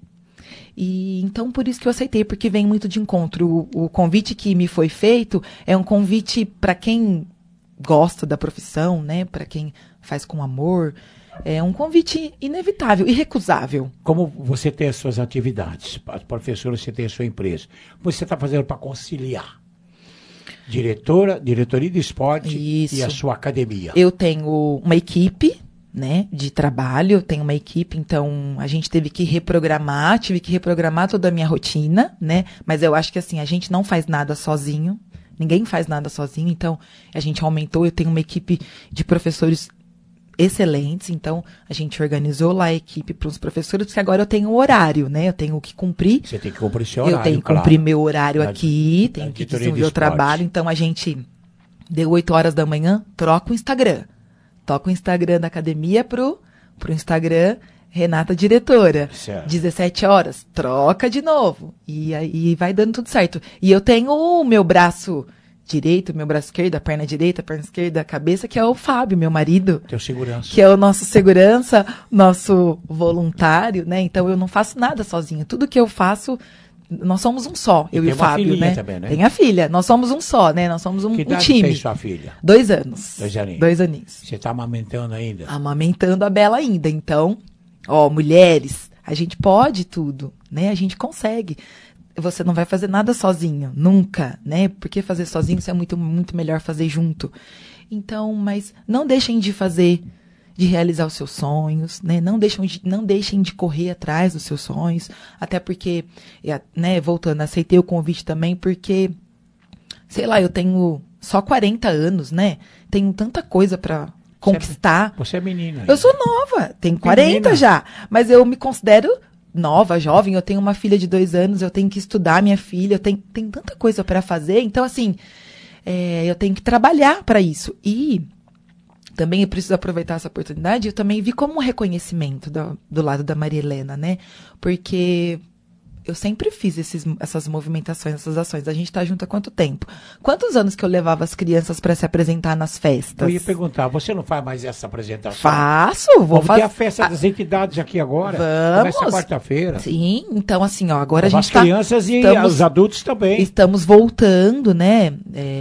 E então por isso que eu aceitei, porque vem muito de encontro. O convite que me foi feito é um convite para quem gosta da profissão, né, para quem faz com amor. É um convite inevitável, irrecusável. Como você tem as suas atividades, as professoras, você tem a sua empresa, você está fazendo para conciliar diretoria de esporte e a sua academia? Eu tenho uma equipe, né, de trabalho, eu tenho uma equipe, então a gente tive que reprogramar toda a minha rotina, né, mas eu acho que assim, a gente não faz nada sozinho, ninguém faz nada sozinho, então a gente aumentou, eu tenho uma equipe de professores excelentes, então a gente organizou lá a equipe para os professores, porque agora eu tenho um horário, né, eu tenho que cumprir. Você tem que cumprir seu horário, eu tenho que cumprir meu horário aqui, tenho que desenvolver o trabalho, então a gente deu 8 horas da manhã, troca o Instagram. Toca o Instagram da academia pro Instagram Renata Diretora. Certo. 17 horas, troca de novo. E aí vai dando tudo certo. E eu tenho o meu braço direito, meu braço esquerdo, a perna direita, a perna esquerda, a cabeça, que é o Fábio, meu marido. Teu segurança. Que é o nosso segurança, nosso voluntário, né? Então eu não faço nada sozinha. Tudo que eu faço, nós somos um só, eu e o Fábio, né? Também, né? Tem a filha, nós somos um só, né? Nós somos um time. Que idade tem sua filha? 2 anos. 2 aninhos. 2 aninhos. Você está amamentando ainda? Amamentando a Bela ainda. Então, mulheres, a gente pode tudo, né? A gente consegue. Você não vai fazer nada sozinho, nunca, né? Porque fazer sozinho isso é muito, muito melhor fazer junto. Então, mas não deixem de fazer, de realizar os seus sonhos, né? Não deixem de correr atrás dos seus sonhos, até porque, né, voltando, aceitei o convite também porque, sei lá, eu tenho só 40 anos, né? Tenho tanta coisa para conquistar. Você é menina. Ainda. Eu sou nova, tenho 40 menina. Já, mas eu me considero nova, jovem, eu tenho uma filha de 2 anos, eu tenho que estudar minha filha, eu tenho tanta coisa para fazer, então assim, eu tenho que trabalhar para isso. E também eu preciso aproveitar essa oportunidade, eu também vi como um reconhecimento do lado da Maria Helena, né? Porque eu sempre fiz essas movimentações, essas ações. A gente tá junto há quanto tempo? Quantos anos que eu levava as crianças para se apresentar nas festas? Eu ia perguntar, você não faz mais essa apresentação? Faço, vou fazer. Vamos ter a festa das entidades aqui agora. Vamos. Começa quarta-feira. Sim, então assim, agora a gente as crianças e os adultos também. Estamos voltando, né?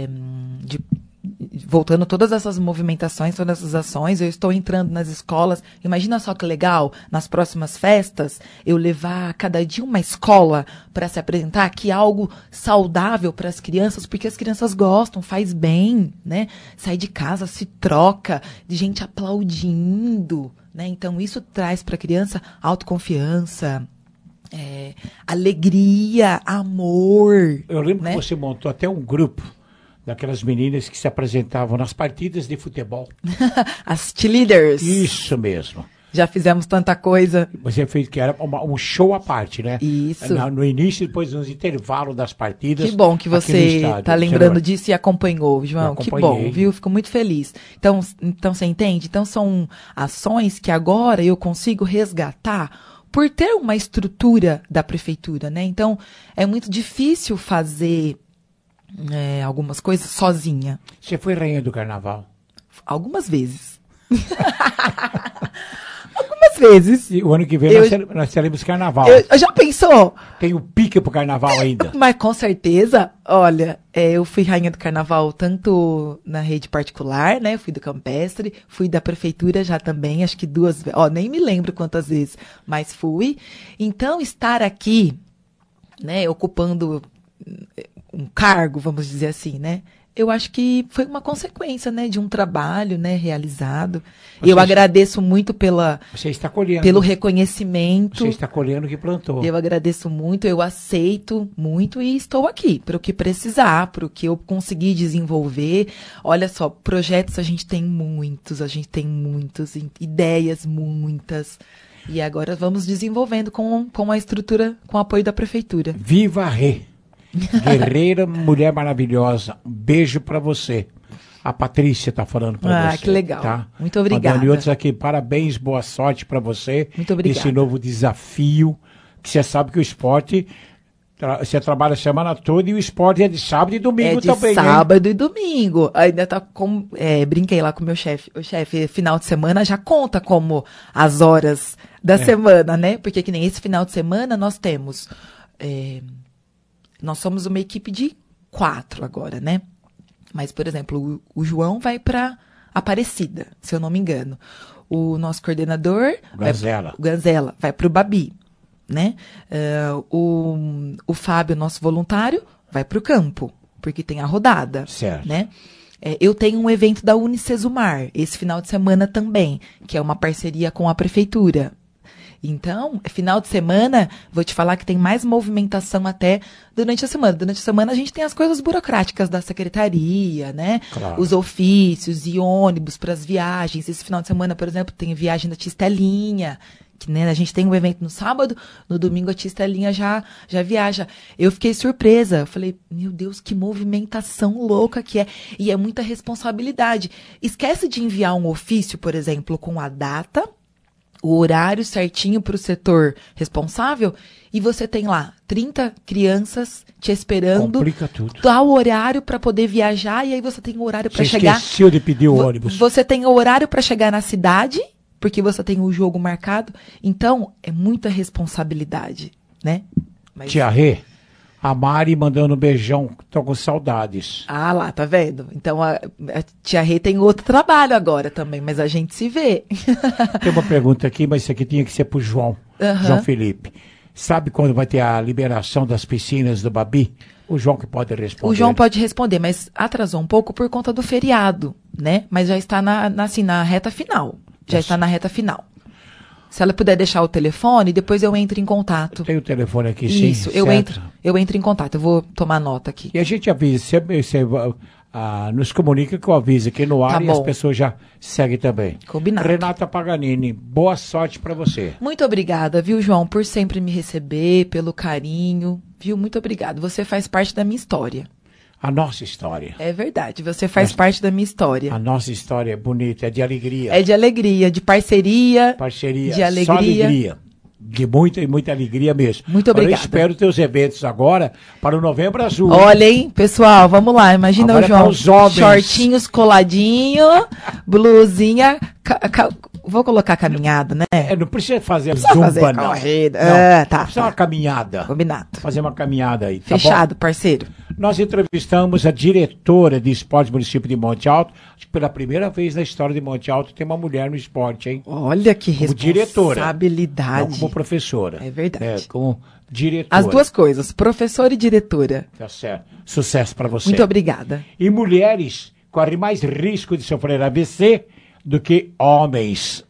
Voltando todas essas movimentações, todas essas ações, eu estou entrando nas escolas. Imagina só que legal, nas próximas festas, eu levar cada dia uma escola para se apresentar, que é algo saudável para as crianças, porque as crianças gostam, faz bem, né? Sai de casa, se troca, de gente aplaudindo, né? Então isso traz para a criança autoconfiança, alegria, amor. Eu lembro, né? Que você montou até um grupo daquelas meninas que se apresentavam nas partidas de futebol. As cheerleaders. Isso mesmo. Já fizemos tanta coisa. Você fez que era um show à parte, né? Isso. No início, depois nos intervalos das partidas. Que bom que você está lembrando disso e acompanhou, João. Que bom, viu? Fico muito feliz. Então você entende? Então são ações que agora eu consigo resgatar por ter uma estrutura da prefeitura, né? Então é muito difícil fazer algumas coisas sozinha. Você foi rainha do carnaval? Algumas vezes. Algumas vezes. E o ano que vem nós teremos carnaval. Já pensou? Tem o pique pro carnaval ainda. Mas com certeza, olha, eu fui rainha do carnaval tanto na rede particular, né? Eu fui do campestre, fui da prefeitura já também, acho que 2 vezes. Nem me lembro quantas vezes, mas fui. Então, estar aqui, né, ocupando um cargo, vamos dizer assim, né? Eu acho que foi uma consequência, né, de um trabalho, né, realizado. Eu agradeço muito você está colhendo, pelo reconhecimento. Você está colhendo o que plantou. Eu agradeço muito, eu aceito muito e estou aqui para o que precisar, para o que eu conseguir desenvolver. Olha só, projetos a gente tem muitos, ideias muitas. E agora vamos desenvolvendo com a estrutura, com o apoio da prefeitura. Viva a Rê! Guerreira, mulher maravilhosa. Um beijo pra você. A Patrícia tá falando pra você. Que legal. Tá? Muito obrigada. A Dani outros aqui, parabéns, boa sorte pra você. Muito obrigada. Esse novo desafio, que você sabe que o esporte, você trabalha a semana toda e o esporte é de sábado e domingo também. É de sábado e domingo. Ainda tá brinquei lá com o meu chefe. O chefe, final de semana já conta como as horas da semana, né? Porque que nem esse final de semana nós temos... Nós somos uma equipe de 4 agora, né? Mas, por exemplo, o João vai para Aparecida, se eu não me engano. O nosso coordenador... Ganzela, vai para o Babi, né? O Fábio, nosso voluntário, vai para o campo, porque tem a rodada. Certo. Né? Eu tenho um evento da Unicesumar, esse final de semana também, que é uma parceria com a prefeitura. Então, final de semana, vou te falar que tem mais movimentação até durante a semana. Durante a semana a gente tem as coisas burocráticas da secretaria, né? Claro. Os ofícios e ônibus para as viagens. Esse final de semana, por exemplo, tem viagem da Tia Estelinha, que, né, a gente tem um evento no sábado, no domingo a Tia Estelinha já viaja. Eu fiquei surpresa, eu falei, meu Deus, que movimentação louca que é. E é muita responsabilidade. Esquece de enviar um ofício, por exemplo, com a data, o horário certinho para o setor responsável, e você tem lá 30 crianças te esperando. Complica tudo. Dá o horário para poder viajar, e aí você tem o horário para chegar. Você esqueceu de pedir o ônibus. Você tem o horário para chegar na cidade, porque você tem o jogo marcado. Então, é muita responsabilidade, né? Mas... Tia Rê, a Mari mandando um beijão, tô com saudades. Ah lá, tá vendo? Então a Tia Rê tem outro trabalho agora também, mas a gente se vê. Tem uma pergunta aqui, mas isso aqui tinha que ser pro João, João Felipe. Sabe quando vai ter a liberação das piscinas do Babi? O João que pode responder. O João pode responder, mas atrasou um pouco por conta do feriado, né? Mas já está na reta final. Já está na reta final. Se ela puder deixar o telefone, depois eu entro em contato. Tem o telefone aqui, sim. Isso, eu entro em contato. Eu vou tomar nota aqui. E a gente avisa, você nos comunica que eu aviso aqui no ar, e as pessoas já seguem também. Combinado. Renata Paganini, boa sorte para você. Muito obrigada, viu, João, por sempre me receber, pelo carinho, viu? Muito obrigado. Você faz parte da minha história. A nossa história. É verdade, você faz parte da minha história. A nossa história é bonita, é de alegria. É de alegria, de parceria. Parceria, de alegria. Só alegria. De muita e muita alegria mesmo. Muito obrigada. Eu espero teus eventos agora para o Novembro Azul. Olha, hein, pessoal, vamos lá. Imagina agora o João. Os homens. Shortinhos coladinho, blusinha. Vou colocar caminhada, né? Não precisa fazer zumba, não. Corrida. Não, tá. Precisa uma caminhada. Combinado. Fazer uma caminhada aí. Tá Fechado, bom? Parceiro. Nós entrevistamos a diretora de esporte do município de Monte Alto. Acho que pela primeira vez na história de Monte Alto tem uma mulher no esporte, hein? Olha que como responsabilidade. Diretora, não como professora. É verdade. Como diretora. As duas coisas, professora e diretora. Tá certo. Sucesso para você. Muito obrigada. E mulheres correm mais risco de sofrer AVC do que homens.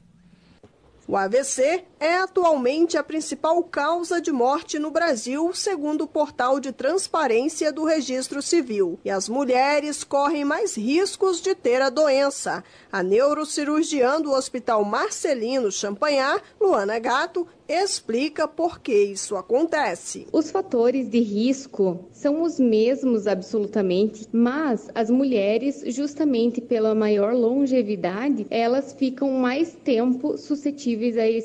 O AVC é atualmente a principal causa de morte no Brasil, segundo o portal de transparência do Registro Civil. E as mulheres correm mais riscos de ter a doença. A neurocirurgiã do Hospital Marcelino Champagnat, Luana Gatto, explica por que isso acontece. Os fatores de risco são os mesmos absolutamente, mas as mulheres, justamente pela maior longevidade, elas ficam mais tempo suscetíveis a esses mesmos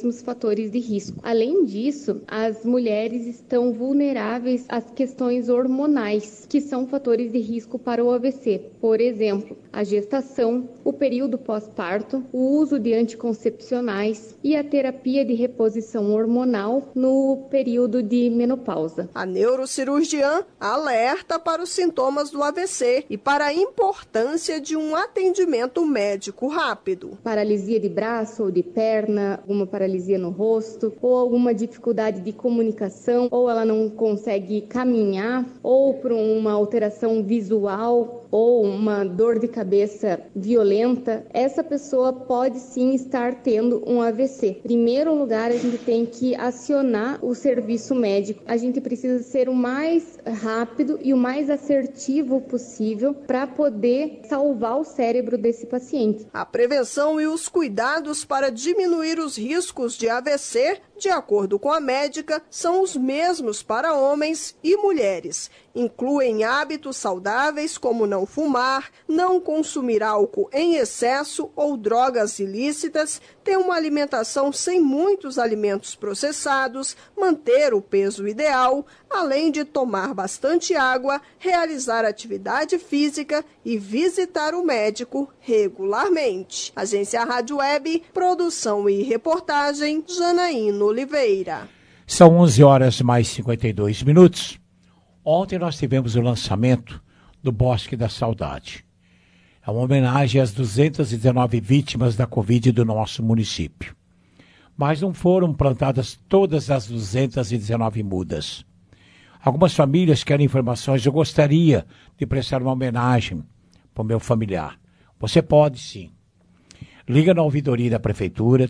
mesmos fatores de risco. Além disso, as mulheres estão vulneráveis às questões hormonais, que são fatores de risco para o AVC. Por exemplo, a gestação, o período pós-parto, o uso de anticoncepcionais e a terapia de reposição hormonal no período de menopausa. A neurocirurgiã alerta para os sintomas do AVC e para a importância de um atendimento médico rápido. Paralisia de braço ou de perna, alguma paralisia no rosto, ou alguma dificuldade de comunicação, ou ela não consegue caminhar, ou por uma alteração visual, ou uma dor de cabeça violenta, essa pessoa pode sim estar tendo um AVC. Em primeiro lugar, a gente tem que acionar o serviço médico. A gente precisa ser o mais rápido e o mais assertivo possível para poder salvar o cérebro desse paciente. A prevenção e os cuidados para diminuir os riscos de AVC, de acordo com a médica, são os mesmos para homens e mulheres. Incluem hábitos saudáveis como não fumar, não consumir álcool em excesso ou drogas ilícitas, ter uma alimentação sem muitos alimentos processados, manter o peso ideal, além de tomar bastante água, realizar atividade física e visitar o médico regularmente. Agência Rádio Web, produção e reportagem, Janaína Oliveira. São 11h mais 52. Ontem nós tivemos o lançamento do Bosque da Saudade. É uma homenagem às 219 vítimas da Covid do nosso município. Mas não foram plantadas todas as 219 mudas. Algumas famílias querem informações. Eu gostaria de prestar uma homenagem para o meu familiar. Você pode sim. Liga na ouvidoria da Prefeitura,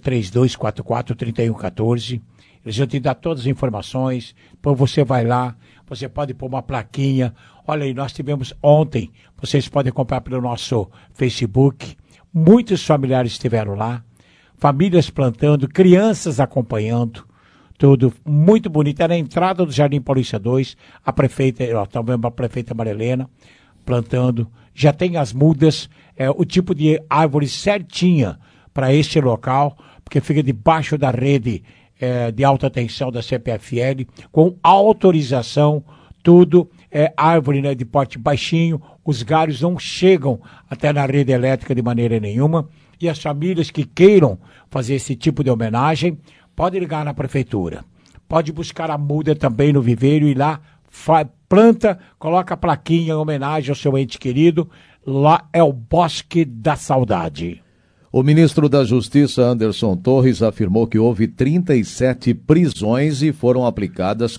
3244-3114. Eles vão te dar todas as informações. Depois você vai lá, você pode pôr uma plaquinha. Olha aí, nós tivemos ontem, vocês podem comprar pelo nosso Facebook. Muitos familiares estiveram lá. Famílias plantando, crianças acompanhando. Tudo muito bonito. Era a entrada do Jardim Paulista 2, a prefeita, também a prefeita Marilena, plantando. Já tem as mudas, o tipo de árvore certinha para este local, porque fica debaixo da rede de alta tensão da CPFL, com autorização, tudo, árvore, né, de porte baixinho, os galhos não chegam até na rede elétrica de maneira nenhuma, e as famílias que queiram fazer esse tipo de homenagem, pode ligar na prefeitura, pode buscar a muda também no viveiro e lá planta, coloca a plaquinha em homenagem ao seu ente querido, lá é o Bosque da Saudade. O ministro da Justiça, Anderson Torres, afirmou que houve 37 prisões e foram aplicadas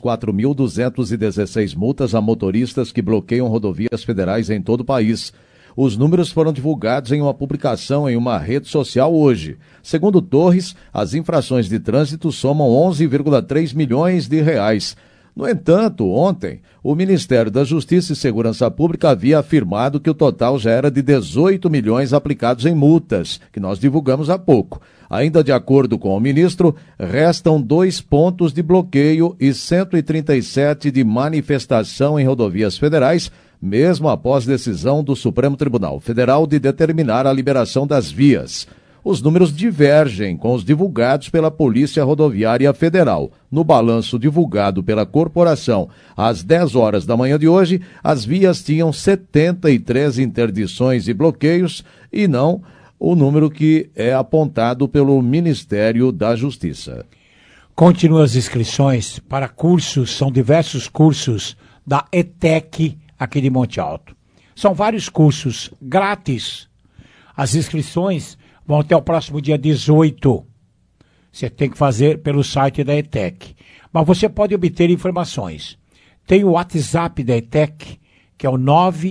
4.216 multas a motoristas que bloqueiam rodovias federais em todo o país. Os números foram divulgados em uma publicação em uma rede social hoje. Segundo Torres, as infrações de trânsito somam 11,3 milhões de reais. No entanto, ontem, o Ministério da Justiça e Segurança Pública havia afirmado que o total já era de 18 milhões aplicados em multas, que nós divulgamos há pouco. Ainda de acordo com o ministro, restam 2 pontos de bloqueio e 137 de manifestação em rodovias federais, mesmo após decisão do Supremo Tribunal Federal de determinar a liberação das vias. Os números divergem com os divulgados pela Polícia Rodoviária Federal. No balanço divulgado pela corporação às 10 horas da manhã de hoje, as vias tinham 73 interdições e bloqueios e não o número que é apontado pelo Ministério da Justiça. Continuam as inscrições para cursos, são diversos cursos da ETEC aqui de Monte Alto. São vários cursos grátis. As inscrições vão até o próximo dia 18. Você tem que fazer pelo site da ETEC. Mas você pode obter informações. Tem o WhatsApp da ETEC, que é o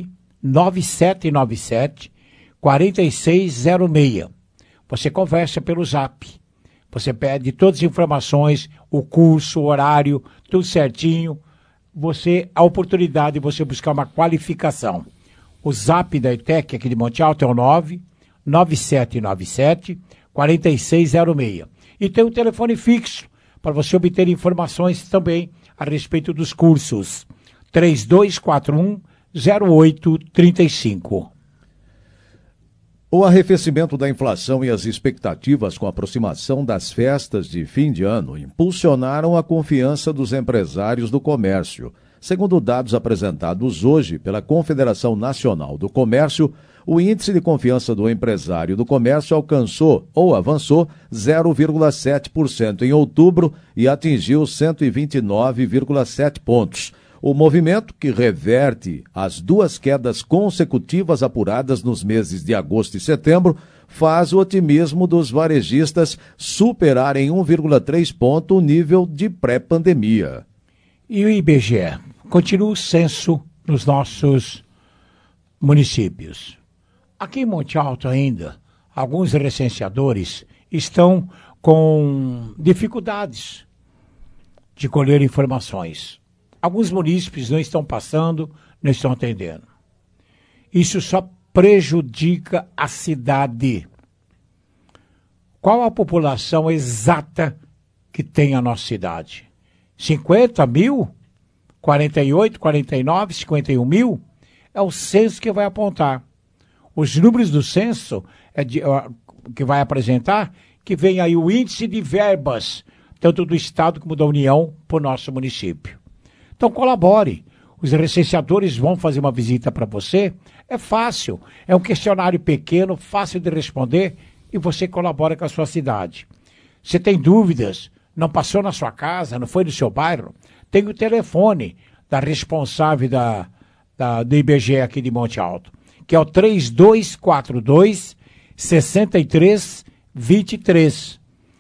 99797-4606. Você conversa pelo Zap. Você pede todas as informações, o curso, o horário, tudo certinho. A oportunidade de você buscar uma qualificação. O Zap da ETEC aqui de Monte Alto é o 99797-4606. E tem um telefone fixo para você obter informações também a respeito dos cursos. 3241-0835. O arrefecimento da inflação e as expectativas com a aproximação das festas de fim de ano impulsionaram a confiança dos empresários do comércio. Segundo dados apresentados hoje pela Confederação Nacional do Comércio, o índice de confiança do empresário do comércio alcançou ou avançou 0,7% em outubro e atingiu 129,7 pontos. O movimento, que reverte as duas quedas consecutivas apuradas nos meses de agosto e setembro, faz o otimismo dos varejistas superar em 1,3 ponto o nível de pré-pandemia. E o IBGE? Continua o censo nos nossos municípios. Aqui em Monte Alto ainda, alguns recenseadores estão com dificuldades de colher informações. Alguns munícipes não estão passando, não estão atendendo. Isso só prejudica a cidade. Qual a população exata que tem a nossa cidade? 50 mil? 48, 49, 51 mil? É o censo que vai apontar. Os números do censo que vai apresentar, que vem aí o índice de verbas, tanto do Estado como da União, para o nosso município. Então colabore. Os recenseadores vão fazer uma visita para você. É fácil. É um questionário pequeno, fácil de responder e você colabora com a sua cidade. Você tem dúvidas? Não passou na sua casa? Não foi no seu bairro? Tem o telefone da responsável do IBGE aqui de Monte Alto, que é o 3242-6323.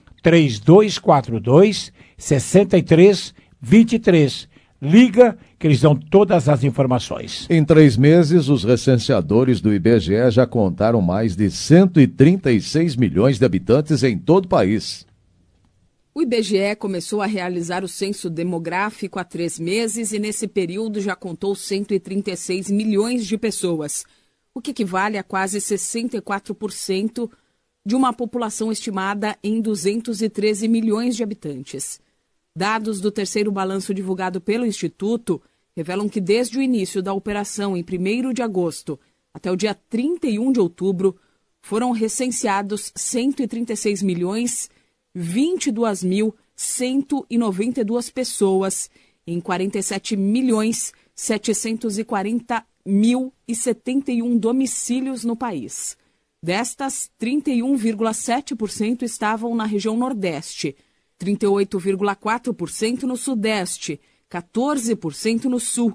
3242-6323. Liga, que eles dão todas as informações. Em 3 meses, os recenseadores do IBGE já contaram mais de 136 milhões de habitantes em todo o país. O IBGE começou a realizar o censo demográfico há 3 meses e, nesse período, já contou 136 milhões de pessoas, o que equivale a quase 64% de uma população estimada em 213 milhões de habitantes. Dados do terceiro balanço divulgado pelo Instituto revelam que desde o início da operação em 1º de agosto até o dia 31 de outubro, foram recenseados 136.022.192 pessoas em 47.740.071 domicílios no país. Destas, 31,7% estavam na região Nordeste, 38,4% no Sudeste, 14% no Sul,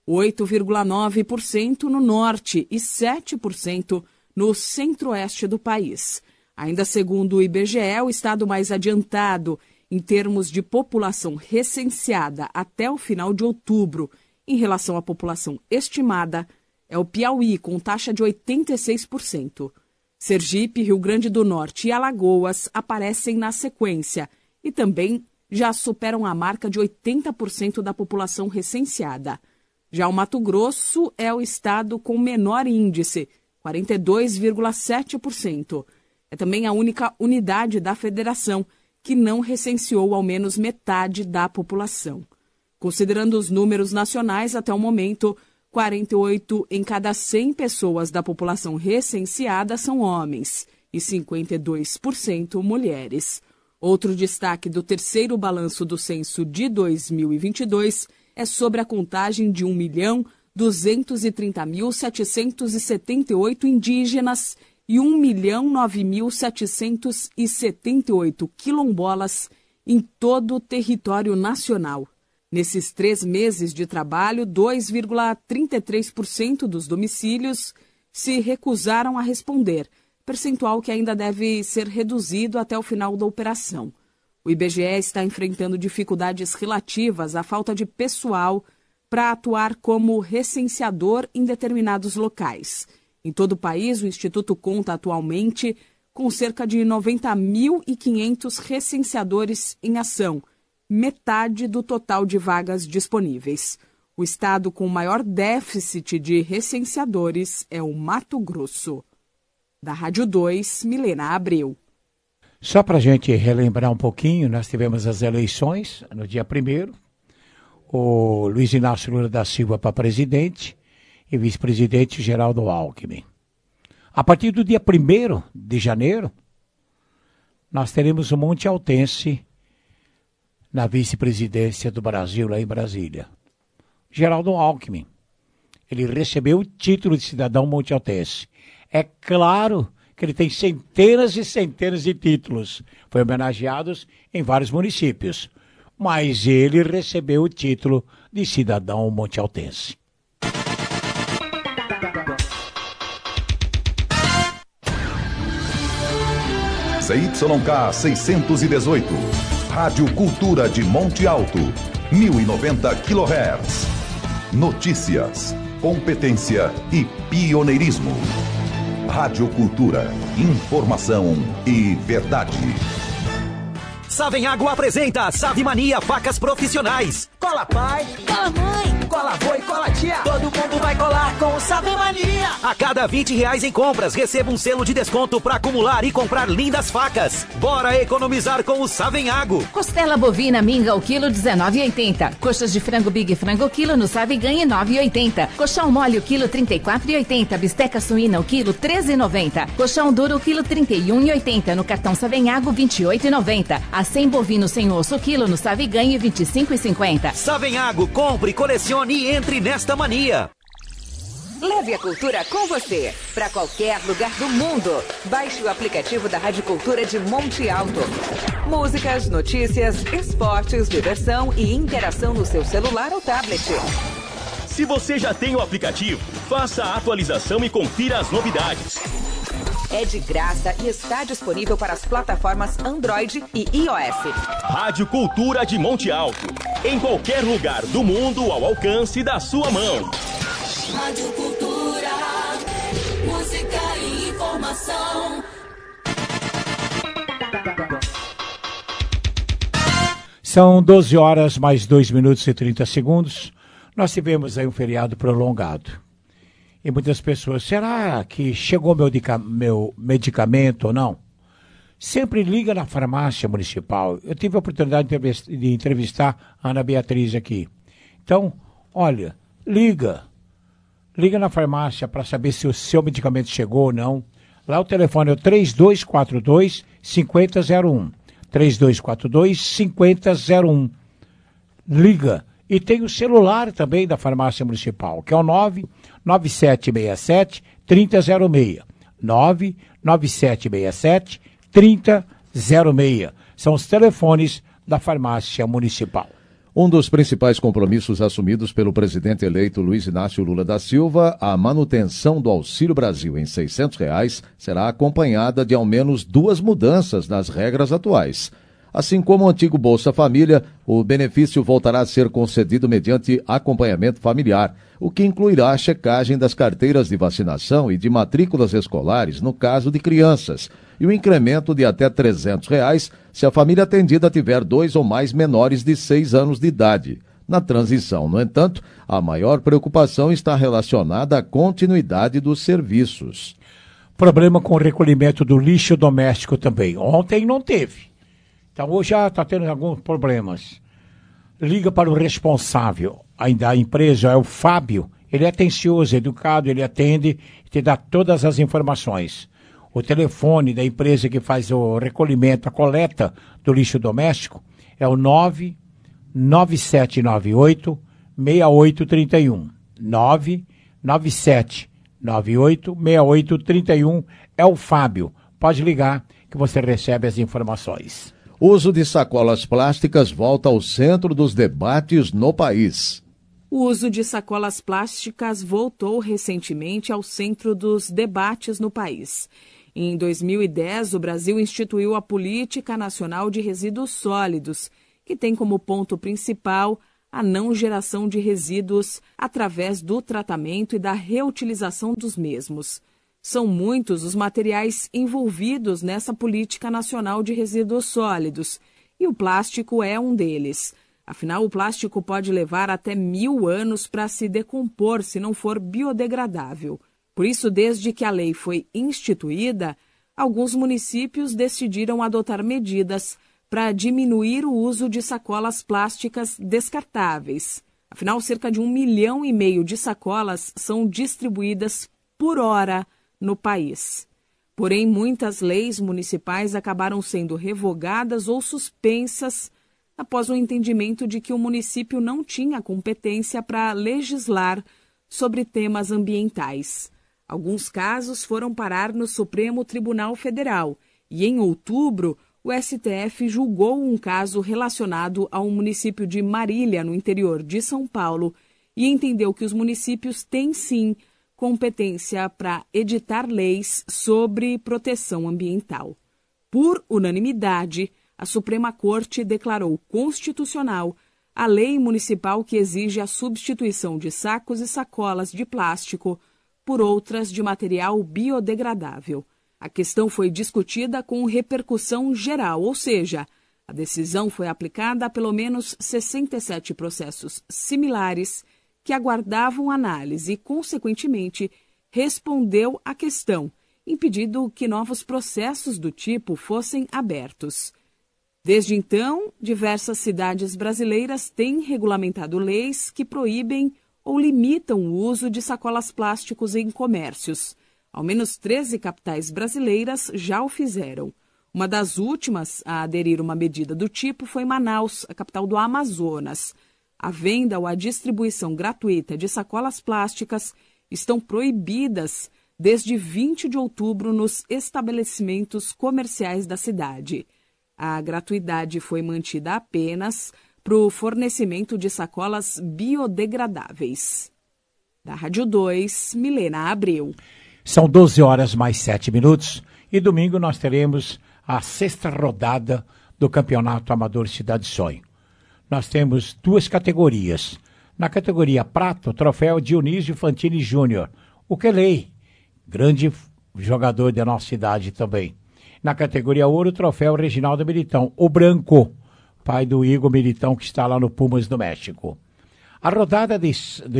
8,9% no Norte e 7% no Centro-Oeste do país. Ainda segundo o IBGE, o estado mais adiantado em termos de população recenseada até o final de outubro em relação à população estimada é o Piauí, com taxa de 86%. Sergipe, Rio Grande do Norte e Alagoas aparecem na sequência e também já superam a marca de 80% da população recenseada. Já o Mato Grosso é o estado com menor índice, 42,7%. É também a única unidade da federação que não recenseou ao menos metade da população. Considerando os números nacionais, até o momento, 48 em cada 100 pessoas da população recenseada são homens e 52% mulheres. Outro destaque do terceiro balanço do censo de 2022 é sobre a contagem de 1.230.778 indígenas e 1.009.778 quilombolas em todo o território nacional. Nesses 3 meses de trabalho, 2,33% dos domicílios se recusaram a responder, percentual que ainda deve ser reduzido até o final da operação. O IBGE está enfrentando dificuldades relativas à falta de pessoal para atuar como recenseador em determinados locais. Em todo o país, o Instituto conta atualmente com cerca de 90.500 recenseadores em ação, metade do total de vagas disponíveis. O estado com maior déficit de recenseadores é o Mato Grosso. Da Rádio 2, Milena Abreu. Só para a gente relembrar um pouquinho, nós tivemos as eleições no dia 1º. O Luiz Inácio Lula da Silva para presidente e vice-presidente Geraldo Alckmin. A partir do dia 1º de janeiro, nós teremos o Monte Altense na vice-presidência do Brasil, lá em Brasília. Geraldo Alckmin, ele recebeu o título de cidadão montealtense. É claro que ele tem centenas e centenas de títulos. Foi homenageado em vários municípios. Mas ele recebeu o título de cidadão montealtense. ZYK 618, Rádio Cultura de Monte Alto, 1090 kHz. Notícias, competência e pioneirismo. Rádio Cultura, informação e verdade. Savenhago apresenta Savimania Facas Profissionais. Cola pai, cola mãe, cola avô e cola tia. Todo mundo vai colar com o Savimania. A cada R$20 em compras, receba um selo de desconto para acumular e comprar lindas facas. Bora economizar com o Savenhago. Costela bovina minga o quilo R$19,80. Coxas de frango Big Frango o quilo no Save ganhe R$9,80. Colchão mole o quilo R$34,80. Bisteca suína o quilo R$13,90. Colchão duro o quilo R$31,80. No cartão Savenhago R$28,90. A 100 bovino sem osso o quilo no Save ganhe R$25,50. Savenhago, compre, colecione e entre nesta mania. Leve a cultura com você para qualquer lugar do mundo. Baixe o aplicativo da Rádio Cultura de Monte Alto. Músicas, notícias, esportes, diversão e interação no seu celular ou tablet. Se você já tem o aplicativo, faça a atualização e confira as novidades. É de graça e está disponível para as plataformas Android e iOS. Rádio Cultura de Monte Alto. Em qualquer lugar do mundo ao alcance da sua mão. Rádio Cultura, música e informação. São 12 horas mais 2 minutos e 30 segundos. Nós tivemos aí um feriado prolongado. E muitas pessoas, será que chegou meu medicamento ou não? Sempre liga na farmácia municipal. Eu tive a oportunidade de entrevistar a Ana Beatriz aqui. Então, olha, liga na farmácia para saber se o seu medicamento chegou ou não. Lá o telefone é o 3242-5001. 3242-5001. Liga. E tem o celular também da farmácia municipal, que é o 99767-3006. 99767-3006. São os telefones da farmácia municipal. Um dos principais compromissos assumidos pelo presidente eleito Luiz Inácio Lula da Silva, a manutenção do Auxílio Brasil em R$600, será acompanhada de ao menos 2 mudanças nas regras atuais. Assim como o antigo Bolsa Família, o benefício voltará a ser concedido mediante acompanhamento familiar, o que incluirá a checagem das carteiras de vacinação e de matrículas escolares no caso de crianças, e o incremento de até R$300 se a família atendida tiver 2 ou mais menores de 6 anos de idade. Na transição, no entanto, a maior preocupação está relacionada à continuidade dos serviços. Problema com o recolhimento do lixo doméstico também. Ontem não teve. Então hoje já está tendo alguns problemas. Liga para o responsável ainda a empresa, é o Fábio. Ele é atencioso, educado, ele atende e te dá todas as informações. O telefone da empresa que faz o recolhimento, a coleta do lixo doméstico é o 99798-6831. 99798-6831 é o Fábio. Pode ligar que você recebe as informações. O uso de sacolas plásticas volta ao centro dos debates no país. O uso de sacolas plásticas voltou recentemente ao centro dos debates no país. Em 2010, o Brasil instituiu a Política Nacional de Resíduos Sólidos, que tem como ponto principal a não geração de resíduos através do tratamento e da reutilização dos mesmos. São muitos os materiais envolvidos nessa Política Nacional de Resíduos Sólidos, e o plástico é um deles. Afinal, o plástico pode levar até 1000 anos para se decompor se não for biodegradável. Por isso, desde que a lei foi instituída, alguns municípios decidiram adotar medidas para diminuir o uso de sacolas plásticas descartáveis. Afinal, cerca de 1,5 milhão de sacolas são distribuídas por hora no país. Porém, muitas leis municipais acabaram sendo revogadas ou suspensas após o entendimento de que o município não tinha competência para legislar sobre temas ambientais. Alguns casos foram parar no Supremo Tribunal Federal e, em outubro, o STF julgou um caso relacionado ao município de Marília, no interior de São Paulo, e entendeu que os municípios têm, sim, competência para editar leis sobre proteção ambiental. Por unanimidade, a Suprema Corte declarou constitucional a lei municipal que exige a substituição de sacos e sacolas de plástico por outras de material biodegradável. A questão foi discutida com repercussão geral, ou seja, a decisão foi aplicada a pelo menos 67 processos similares que aguardavam análise e, consequentemente, respondeu à questão, impedindo que novos processos do tipo fossem abertos. Desde então, diversas cidades brasileiras têm regulamentado leis que proíbem ou limitam o uso de sacolas plásticos em comércios. Ao menos 13 capitais brasileiras já o fizeram. Uma das últimas a aderir uma medida do tipo foi Manaus, a capital do Amazonas. A venda ou a distribuição gratuita de sacolas plásticas estão proibidas desde 20 de outubro nos estabelecimentos comerciais da cidade. A gratuidade foi mantida apenas para o fornecimento de sacolas biodegradáveis. Da Rádio 2, Milena Abreu. São 12 horas mais 7 minutos e domingo nós teremos a 6ª rodada do Campeonato Amador Cidade Sonho. Nós temos 2 categorias. Na categoria prata, o troféu Dionísio Fantini Júnior, o Kelei, grande jogador da nossa cidade também. Na categoria ouro, o troféu Reginaldo Militão, o branco, pai do Igor Militão, que está lá no Pumas do México. A rodada do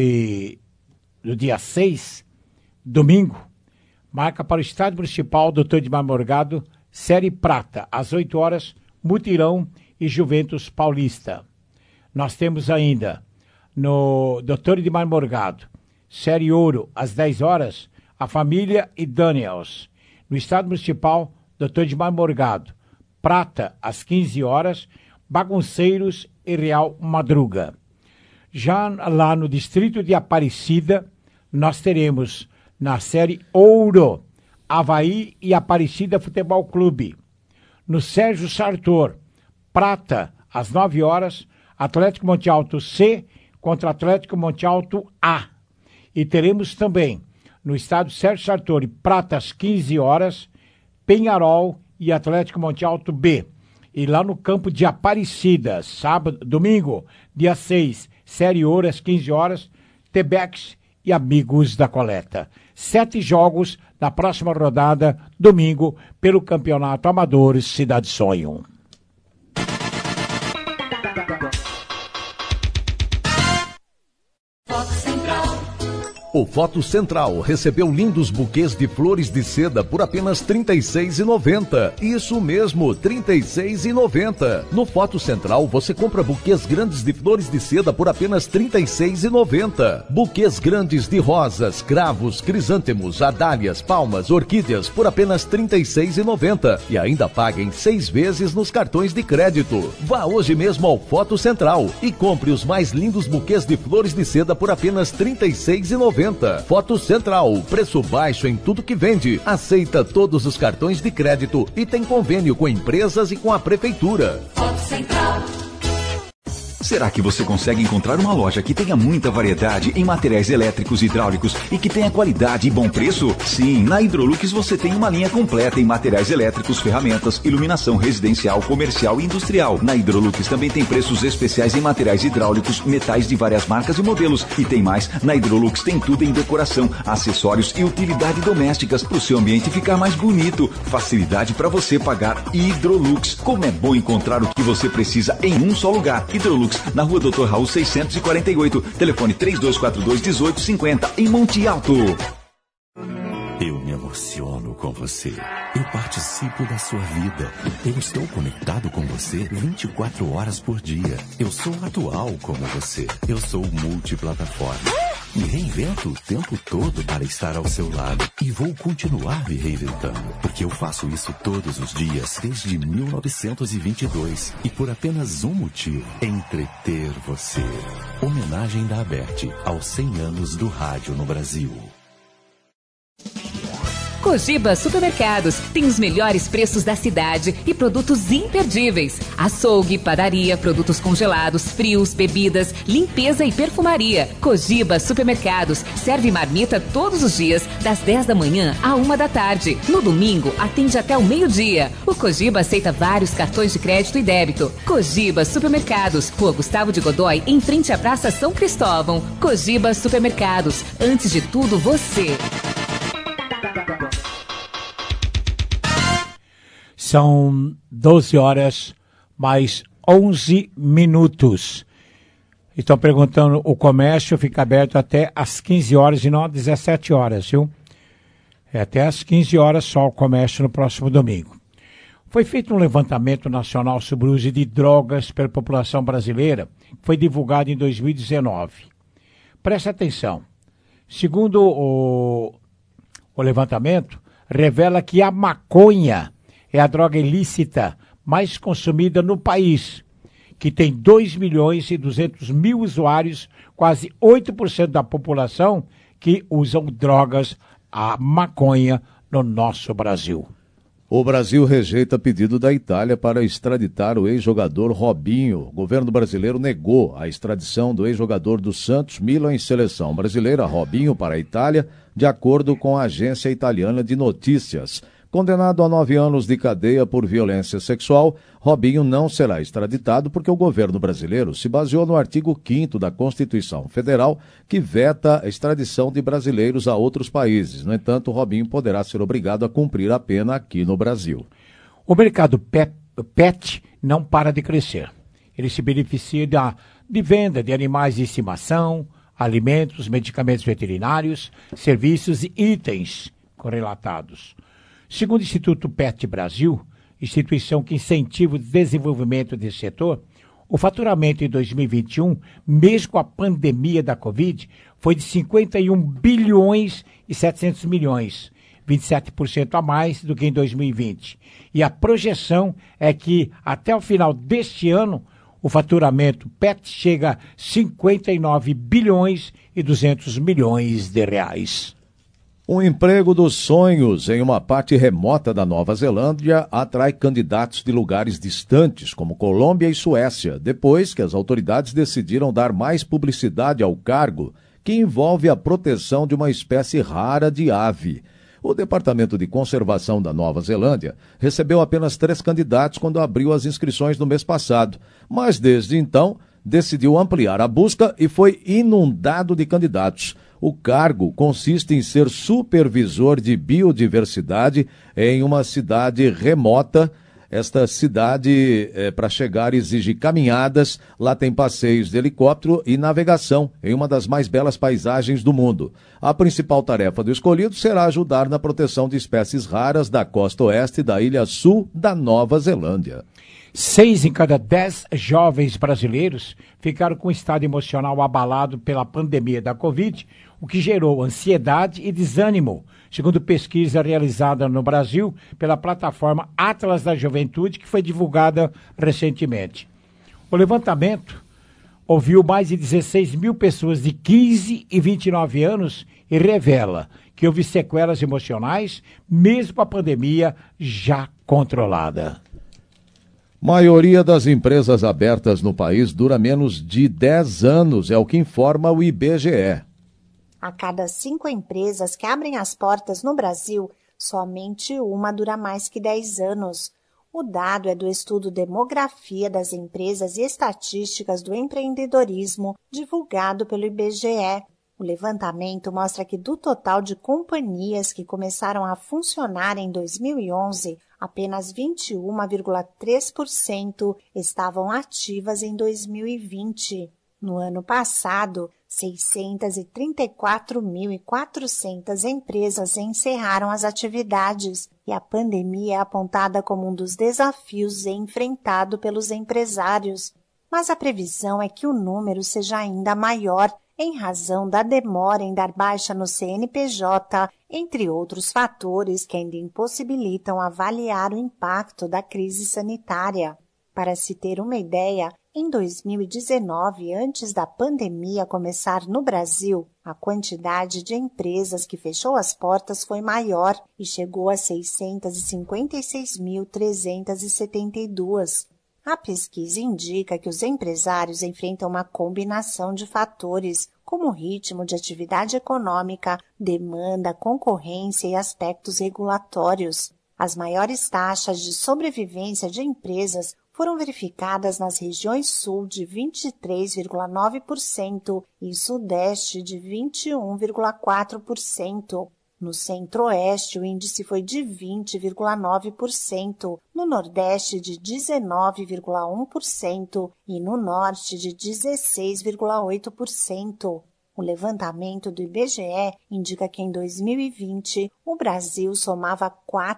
dia 6, domingo, marca para o Estádio Municipal Dr. Edmar Morgado, Série Prata, às 8 horas, Mutirão e Juventus Paulista. Nós temos ainda no Dr. Edmar Morgado, Série Ouro, às 10 horas, a Família e Daniels. No Estádio Municipal Dr. Edmar Morgado, Prata, às 15 horas, Bagunceiros e Real Madruga. Já lá no Distrito de Aparecida, nós teremos na Série Ouro, Avaí e Aparecida Futebol Clube. No Sérgio Sartor, Prata, às 9 horas, Atlético Monte Alto C contra Atlético Monte Alto A. E teremos também, no estádio Sérgio Sartori, Prata, às 15 horas, Penharol e Atlético Monte Alto B. E lá no campo de Aparecida, domingo, dia 6, Série Ouro, às 15 horas, Tebex e Amigos da Coleta. 7 jogos na próxima rodada, domingo, pelo Campeonato Amador Cidade Sonho. O Foto Central recebeu lindos buquês de flores de seda por apenas R$ 36,90. Isso mesmo, R$ 36,90. No Foto Central você compra buquês grandes de flores de seda por apenas R$ 36,90. Buquês grandes de rosas, cravos, crisântemos, adálias, palmas, orquídeas por apenas R$ 36,90. E ainda paga em 6 vezes nos cartões de crédito. Vá hoje mesmo ao Foto Central e compre os mais lindos buquês de flores de seda por apenas R$ 36,90. Foto Central, preço baixo em tudo que vende, aceita todos os cartões de crédito e tem convênio com empresas e com a prefeitura. Foto Central. Será que você consegue encontrar uma loja que tenha muita variedade em materiais elétricos e hidráulicos e que tenha qualidade e bom preço? Sim, na Hidrolux você tem uma linha completa em materiais elétricos, ferramentas, iluminação residencial, comercial e industrial. Na Hidrolux também tem preços especiais em materiais hidráulicos, metais de várias marcas e modelos. E tem mais, na Hidrolux tem tudo em decoração, acessórios e utilidade domésticas para o seu ambiente ficar mais bonito. Facilidade para você pagar. Hidrolux. Como é bom encontrar o que você precisa em um só lugar. Hidrolux, na Rua Dr. Raul 648, telefone 3242-1850, em Monte Alto. Eu me emociono com você. Eu participo da sua vida. Eu estou conectado com você 24 horas por dia. Eu sou atual como você. Eu sou multiplataforma. Me reinvento o tempo todo para estar ao seu lado. E vou continuar me reinventando, porque eu faço isso todos os dias desde 1922. E por apenas um motivo: entreter você. Homenagem da Aberte aos 100 anos do rádio no Brasil. Cogiba Supermercados tem os melhores preços da cidade e produtos imperdíveis. Açougue, padaria, produtos congelados, frios, bebidas, limpeza e perfumaria. Cogiba Supermercados serve marmita todos os dias, das 10 da manhã à 1 da tarde. No domingo, atende até o meio-dia. O Cogiba aceita vários cartões de crédito e débito. Cogiba Supermercados, Rua Gustavo de Godoy, em frente à Praça São Cristóvão. Cogiba Supermercados, antes de tudo, você. São 12 horas mais 11 minutos. Estão perguntando, o comércio fica aberto até às 15 horas e não às 17 horas, viu? É até às 15 horas só o comércio no próximo domingo. Foi feito um levantamento nacional sobre o uso de drogas pela população brasileira, que foi divulgado em 2019. Preste atenção. Segundo o levantamento, revela que a maconha é a droga ilícita mais consumida no país, que tem 2.200.000 usuários, quase 8% da população que usam drogas, a maconha, no nosso Brasil. O Brasil rejeita pedido da Itália para extraditar o ex-jogador Robinho. O governo brasileiro negou a extradição do ex-jogador do Santos, Milan, em seleção brasileira, Robinho, para a Itália, de acordo com a agência italiana de notícias. Condenado a 9 anos de cadeia por violência sexual, Robinho não será extraditado porque o governo brasileiro se baseou no artigo 5º da Constituição Federal, que veta a extradição de brasileiros a outros países. No entanto, Robinho poderá ser obrigado a cumprir a pena aqui no Brasil. O mercado pet não para de crescer. Ele se beneficia de venda de animais de estimação, alimentos, medicamentos veterinários, serviços e itens correlatados. Segundo o Instituto Pet Brasil, instituição que incentiva o desenvolvimento desse setor, o faturamento em 2021, mesmo com a pandemia da Covid, foi de 51 bilhões e 700 milhões, 27% a mais do que em 2020. E a projeção é que, até o final deste ano, o faturamento PET chega a 59 bilhões e 200 milhões de reais. Um emprego dos sonhos em uma parte remota da Nova Zelândia atrai candidatos de lugares distantes, como Colômbia e Suécia, depois que as autoridades decidiram dar mais publicidade ao cargo, que envolve a proteção de uma espécie rara de ave. O Departamento de Conservação da Nova Zelândia recebeu apenas 3 candidatos quando abriu as inscrições no mês passado, mas desde então decidiu ampliar a busca e foi inundado de candidatos. O cargo consiste em ser supervisor de biodiversidade em uma cidade remota. Esta cidade, para chegar, exige caminhadas, lá tem passeios de helicóptero e navegação em uma das mais belas paisagens do mundo. A principal tarefa do escolhido será ajudar na proteção de espécies raras da costa oeste da ilha sul da Nova Zelândia. 6 em cada 10 jovens brasileiros ficaram com o estado emocional abalado pela pandemia da Covid, o que gerou ansiedade e desânimo, segundo pesquisa realizada no Brasil pela plataforma Atlas da Juventude, que foi divulgada recentemente. O levantamento ouviu mais de 16 mil pessoas de 15 e 29 anos e revela que houve sequelas emocionais, mesmo com a pandemia já controlada. Maioria das empresas abertas no país dura menos de 10 anos, é o que informa o IBGE. A cada 5 empresas que abrem as portas no Brasil, somente uma dura mais que 10 anos. O dado é do estudo Demografia das Empresas e Estatísticas do Empreendedorismo, divulgado pelo IBGE. O levantamento mostra que do total de companhias que começaram a funcionar em 2011, apenas 21,3% estavam ativas em 2020. No ano passado, 634.400 empresas encerraram as atividades e a pandemia é apontada como um dos desafios enfrentados pelos empresários. Mas a previsão é que o número seja ainda maior. em razão da demora em dar baixa no CNPJ, entre outros fatores que ainda impossibilitam avaliar o impacto da crise sanitária. Para se ter uma ideia, em 2019, antes da pandemia começar no Brasil, a quantidade de empresas que fechou as portas foi maior e chegou a 656.372. A pesquisa indica que os empresários enfrentam uma combinação de fatores, como ritmo de atividade econômica, demanda, concorrência e aspectos regulatórios. As maiores taxas de sobrevivência de empresas foram verificadas nas regiões sul de 23,9% e sudeste de 21,4%. No centro-oeste, o índice foi de 20,9%, no nordeste de 19,1% e no norte de 16,8%. O levantamento do IBGE indica que em 2020 o Brasil somava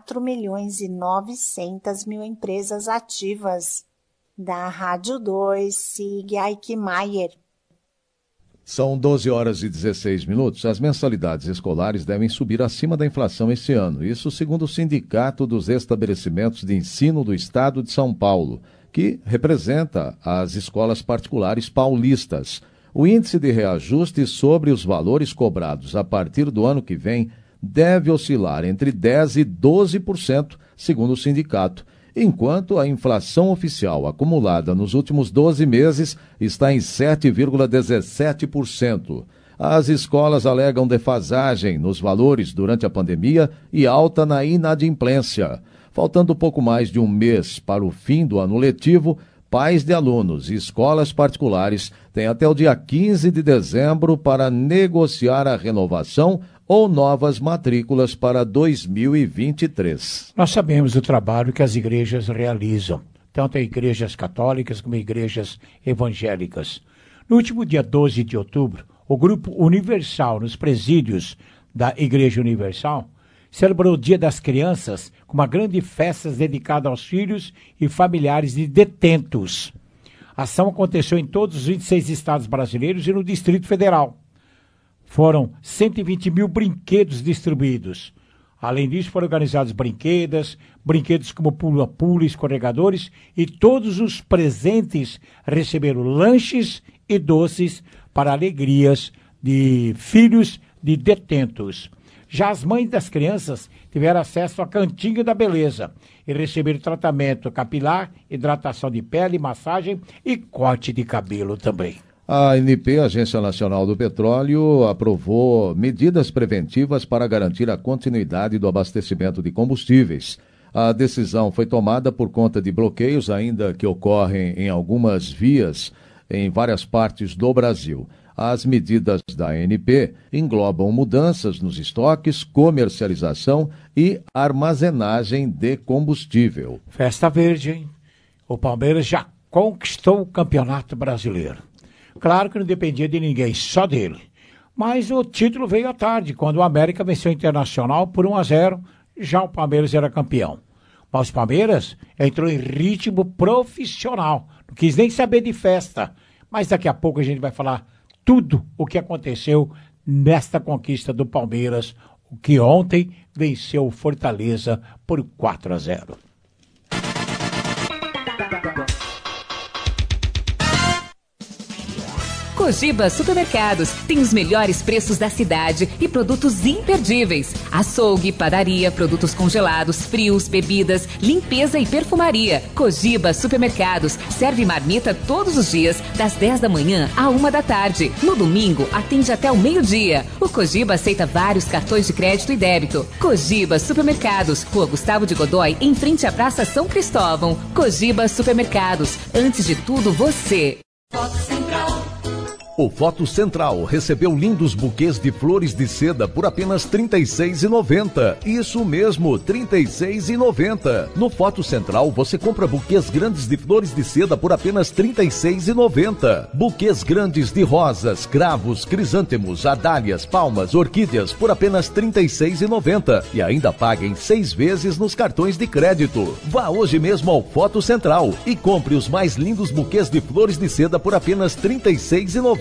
4.900.000 empresas ativas. Da Rádio 2, Sig Eichmeier. São 12 horas e 16 minutos. As mensalidades escolares devem subir acima da inflação este ano. Isso segundo o Sindicato dos Estabelecimentos de Ensino do Estado de São Paulo, que representa as escolas particulares paulistas. O índice de reajuste sobre os valores cobrados a partir do ano que vem deve oscilar entre 10% e 12%, segundo o sindicato, enquanto a inflação oficial acumulada nos últimos 12 meses está em 7,17%. As escolas alegam defasagem nos valores durante a pandemia e alta na inadimplência. Faltando pouco mais de um mês para o fim do ano letivo, pais de alunos e escolas particulares têm até o dia 15 de dezembro para negociar a renovação ou novas matrículas para 2023. Nós sabemos do trabalho que as igrejas realizam, tanto igrejas católicas como igrejas evangélicas. No último dia 12 de outubro, o Grupo Universal, nos presídios da Igreja Universal, celebrou o Dia das Crianças com uma grande festa dedicada aos filhos e familiares de detentos. A ação aconteceu em todos os 26 estados brasileiros e no Distrito Federal. Foram 120 mil brinquedos distribuídos. Além disso, foram organizados brinquedos como pula-pula, escorregadores, e todos os presentes receberam lanches e doces para alegrias de filhos de detentos. Já as mães das crianças tiveram acesso à Cantinho da Beleza e receberam tratamento capilar, hidratação de pele, massagem e corte de cabelo também. A ANP, Agência Nacional do Petróleo, aprovou medidas preventivas para garantir a continuidade do abastecimento de combustíveis. A decisão foi tomada por conta de bloqueios ainda que ocorrem em algumas vias em várias partes do Brasil. As medidas da ANP englobam mudanças nos estoques, comercialização e armazenagem de combustível. Festa verde, hein? O Palmeiras já conquistou o Campeonato Brasileiro. Claro que não dependia de ninguém, só dele. Mas o título veio à tarde, quando o América venceu o Internacional por 1-0, já o Palmeiras era campeão. Mas o Palmeiras entrou em ritmo profissional, não quis nem saber de festa. Mas daqui a pouco a gente vai falar tudo o que aconteceu nesta conquista do Palmeiras, o que ontem venceu o Fortaleza por 4-0. Cogiba Supermercados tem os melhores preços da cidade e produtos imperdíveis. Açougue, padaria, produtos congelados, frios, bebidas, limpeza e perfumaria. Cogiba Supermercados serve marmita todos os dias, das 10 da manhã à 1 da tarde. No domingo, atende até o meio-dia. O Cogiba aceita vários cartões de crédito e débito. Cogiba Supermercados, Rua Gustavo de Godoy, em frente à Praça São Cristóvão. Cogiba Supermercados, antes de tudo, você. Foto Central. O Foto Central recebeu lindos buquês de flores de seda por apenas R$ 36,90. Isso mesmo, R$ 36,90. No Foto Central você compra buquês grandes de flores de seda por apenas R$ 36,90. Buquês grandes de rosas, cravos, crisântemos, adálias, palmas, orquídeas por apenas R$ 36,90. E ainda paga em 6 vezes nos cartões de crédito. Vá hoje mesmo ao Foto Central e compre os mais lindos buquês de flores de seda por apenas R$ 36,90.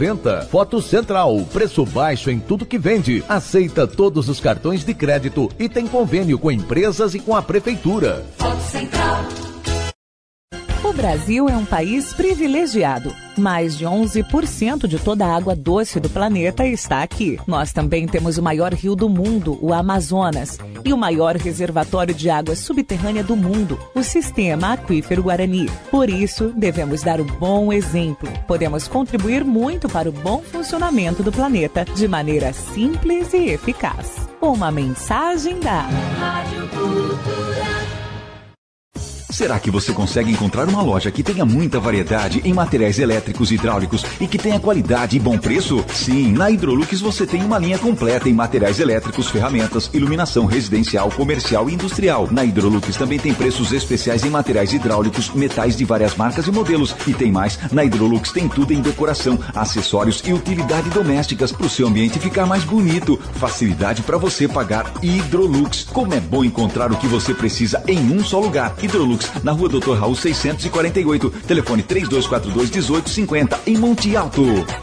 R$1,90. Foto Central, preço baixo em tudo que vende. Aceita todos os cartões de crédito e tem convênio com empresas e com a prefeitura. Foto Central. O Brasil é um país privilegiado. Mais de 11% de toda a água doce do planeta está aqui. Nós também temos o maior rio do mundo, o Amazonas, e o maior reservatório de água subterrânea do mundo, o Sistema Aquífero Guarani. Por isso, devemos dar um bom exemplo. Podemos contribuir muito para o bom funcionamento do planeta de maneira simples e eficaz. Uma mensagem da Rádio Cultura. Será que você consegue encontrar uma loja que tenha muita variedade em materiais elétricos e hidráulicos e que tenha qualidade e bom preço? Sim, na Hidrolux você tem uma linha completa em materiais elétricos, ferramentas, iluminação residencial, comercial e industrial. Na Hidrolux também tem preços especiais em materiais hidráulicos, metais de várias marcas e modelos. E tem mais, na Hidrolux tem tudo em decoração, acessórios e utilidades domésticas para o seu ambiente ficar mais bonito. Facilidade para você pagar Hidrolux. Como é bom encontrar o que você precisa em um só lugar. Hidrolux, na Rua Dr. Raul 648, telefone 3242-1850, em Monte Alto.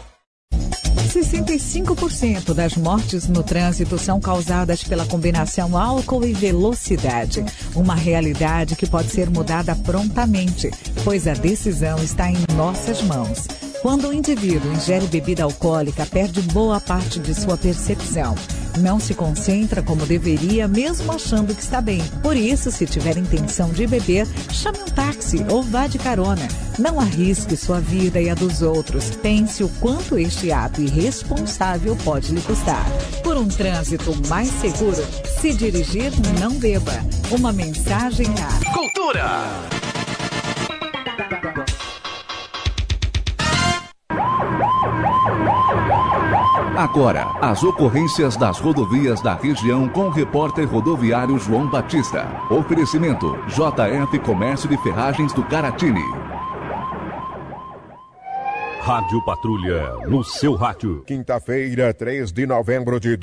65% das mortes no trânsito são causadas pela combinação álcool e velocidade. Uma realidade que pode ser mudada prontamente, pois a decisão está em nossas mãos. Quando o indivíduo ingere bebida alcoólica, perde boa parte de sua percepção. Não se concentra como deveria, mesmo achando que está bem. Por isso, se tiver intenção de beber, chame um táxi ou vá de carona. Não arrisque sua vida e a dos outros. Pense o quanto este ato irresponsável pode lhe custar. Por um trânsito mais seguro, se dirigir, não beba. Uma mensagem a Cultura. Agora, as ocorrências das rodovias da região com o repórter rodoviário João Batista. Oferecimento: JF Comércio de Ferragens do Caratini. Rádio Patrulha, no seu rádio. Quinta-feira, 3 de novembro de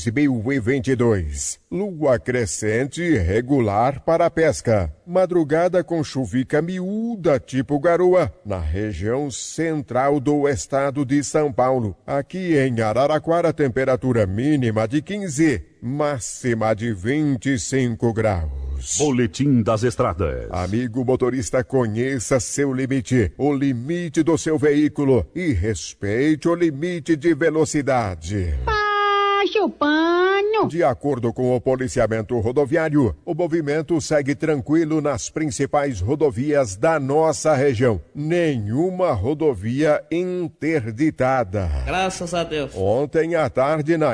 2022. Lua crescente regular para a pesca. Madrugada com chuvica miúda tipo garoa na região central do estado de São Paulo. Aqui em Araraquara, temperatura mínima de 15, máxima de 25 graus. Boletim das Estradas. Amigo motorista, conheça seu limite, o limite do seu veículo e respeite o limite de velocidade. Baixe o pano. De acordo com o policiamento rodoviário, o movimento segue tranquilo nas principais rodovias da nossa região. Nenhuma rodovia interditada. Graças a Deus. Ontem à tarde, na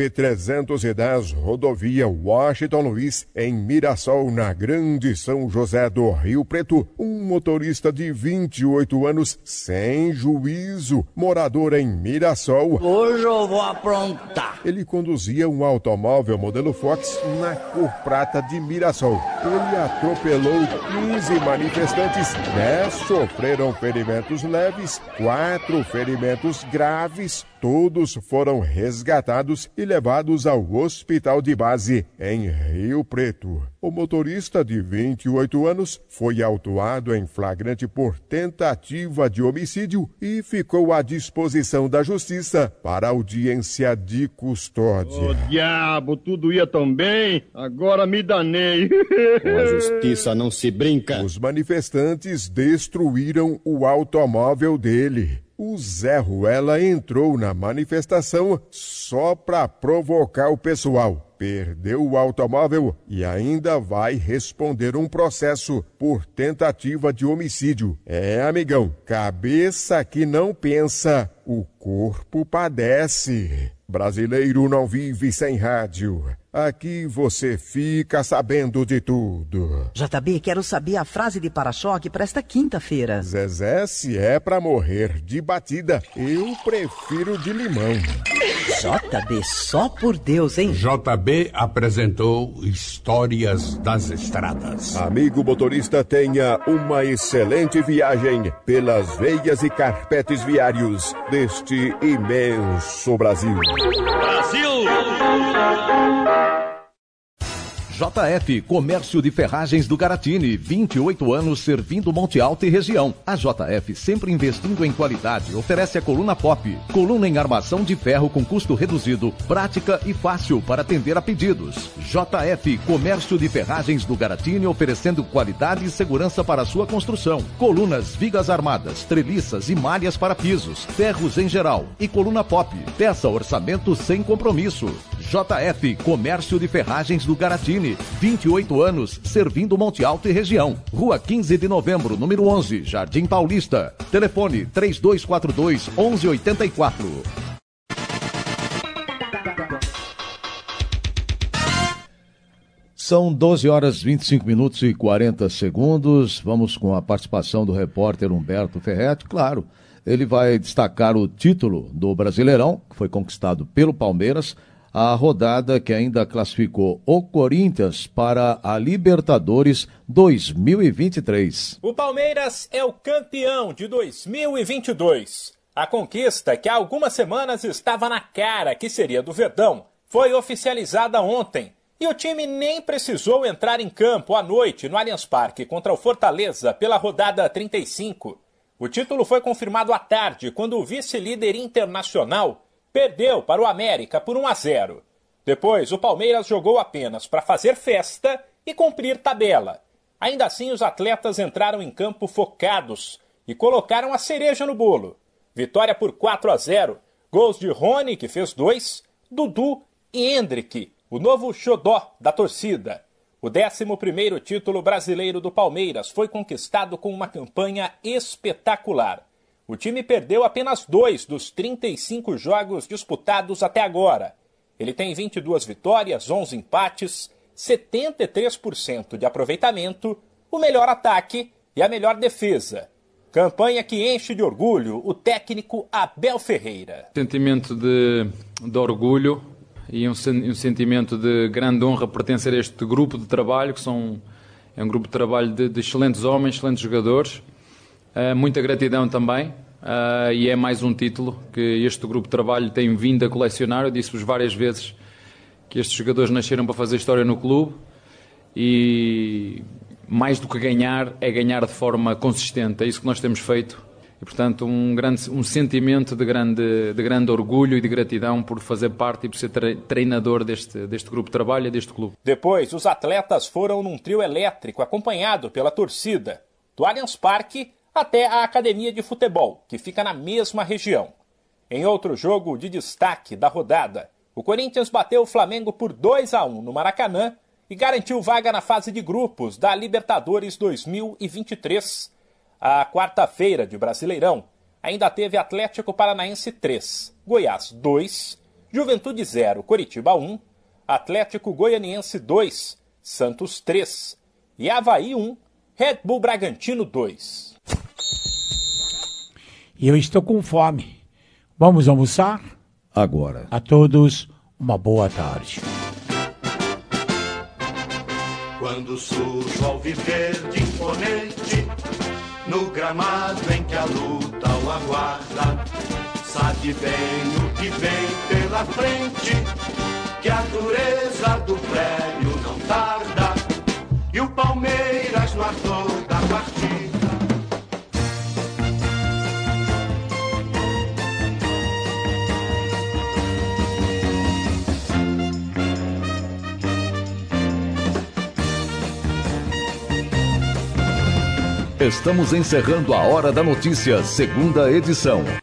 SP-310, rodovia Washington Luiz, em Mirassol, na Grande São José do Rio Preto, um motorista de 28 anos, sem juízo, morador em Mirassol. Hoje eu vou aprontar. Ele conduzia um automóvel modelo Fox na cor prata de Mirassol. Ele atropelou 15 manifestantes. 10 sofreram ferimentos leves, 4 ferimentos graves. Todos foram resgatados e levados ao hospital de base em Rio Preto. O motorista de 28 anos foi autuado em flagrante por tentativa de homicídio e ficou à disposição da justiça para audiência de custódia. Ô diabo, tudo ia tão bem, agora me danei. Com a justiça não se brinca. Os manifestantes destruíram o automóvel dele. O Zé Ruela entrou na manifestação só para provocar o pessoal. Perdeu o automóvel e ainda vai responder um processo por tentativa de homicídio. É, amigão, cabeça que não pensa, o corpo padece. Brasileiro não vive sem rádio. Aqui você fica sabendo de tudo. JB, quero saber a frase de para-choque para esta quinta-feira. Zezé, se é pra morrer de batida, eu prefiro de limão. JB, só por Deus, hein? JB apresentou Histórias das Estradas. Amigo motorista, tenha uma excelente viagem pelas veias e carpetes viários deste imenso Brasil. Brasil! JF Comércio de Ferragens do Garatini, 28 anos servindo Monte Alto e região. A JF, sempre investindo em qualidade, oferece a coluna pop, coluna em armação de ferro com custo reduzido, prática e fácil para atender a pedidos. JF Comércio de Ferragens do Garatini, oferecendo qualidade e segurança para a sua construção. Colunas, vigas armadas, treliças e malhas para pisos, ferros em geral e coluna pop. Peça orçamento sem compromisso. JF Comércio de Ferragens do Garatini, 28 anos, servindo Monte Alto e região. Rua 15 de Novembro, número 11, Jardim Paulista. Telefone 3242-1184. São 12 horas 25 minutos e 40 segundos. Vamos com a participação do repórter Humberto Ferretti. Claro, ele vai destacar o título do Brasileirão, que foi conquistado pelo Palmeiras, a rodada que ainda classificou o Corinthians para a Libertadores 2023. O Palmeiras é o campeão de 2022. A conquista, que há algumas semanas estava na cara que seria do Verdão, foi oficializada ontem. E o time nem precisou entrar em campo à noite no Allianz Parque contra o Fortaleza pela rodada 35. O título foi confirmado à tarde, quando o vice-líder internacional perdeu para o América por 1-0. Depois, o Palmeiras jogou apenas para fazer festa e cumprir tabela. Ainda assim, os atletas entraram em campo focados e colocaram a cereja no bolo. Vitória por 4-0, gols de Rony, que fez 2, Dudu e Hendrick, o novo xodó da torcida. O 11º título brasileiro do Palmeiras foi conquistado com uma campanha espetacular. O time perdeu apenas 2 dos 35 jogos disputados até agora. Ele tem 22 vitórias, 11 empates, 73% de aproveitamento, o melhor ataque e a melhor defesa. Campanha que enche de orgulho o técnico Abel Ferreira. Sentimento de orgulho e um sentimento de grande honra pertencer a este grupo de trabalho, que é um grupo de trabalho de excelentes homens, excelentes jogadores. Muita gratidão também, e é mais um título que este grupo de trabalho tem vindo a colecionar. Eu disse-vos várias vezes que estes jogadores nasceram para fazer história no clube, e mais do que ganhar, é ganhar de forma consistente. É isso que nós temos feito. E, portanto, um sentimento de grande orgulho e de gratidão por fazer parte e por ser treinador deste grupo de trabalho e deste clube. Depois, os atletas foram num trio elétrico acompanhado pela torcida, do Allianz Parque até a academia de futebol, que fica na mesma região. Em outro jogo de destaque da rodada, o Corinthians bateu o Flamengo por 2-1 no Maracanã e garantiu vaga na fase de grupos da Libertadores 2023. A quarta-feira de Brasileirão ainda teve Atlético Paranaense 3, Goiás 2, Juventude 0, Coritiba 1, Atlético Goianiense 2, Santos 3 e Avaí 1, Red Bull Bragantino 2. E eu estou com fome. Vamos almoçar? Agora. A todos, uma boa tarde. Quando surge ao viver de imponente, no gramado em que a luta o aguarda, sabe bem o que vem pela frente, que a dureza do prédio não tarda, e o Palmeiras no ardor da partida. Estamos encerrando a Hora da Notícia, segunda edição.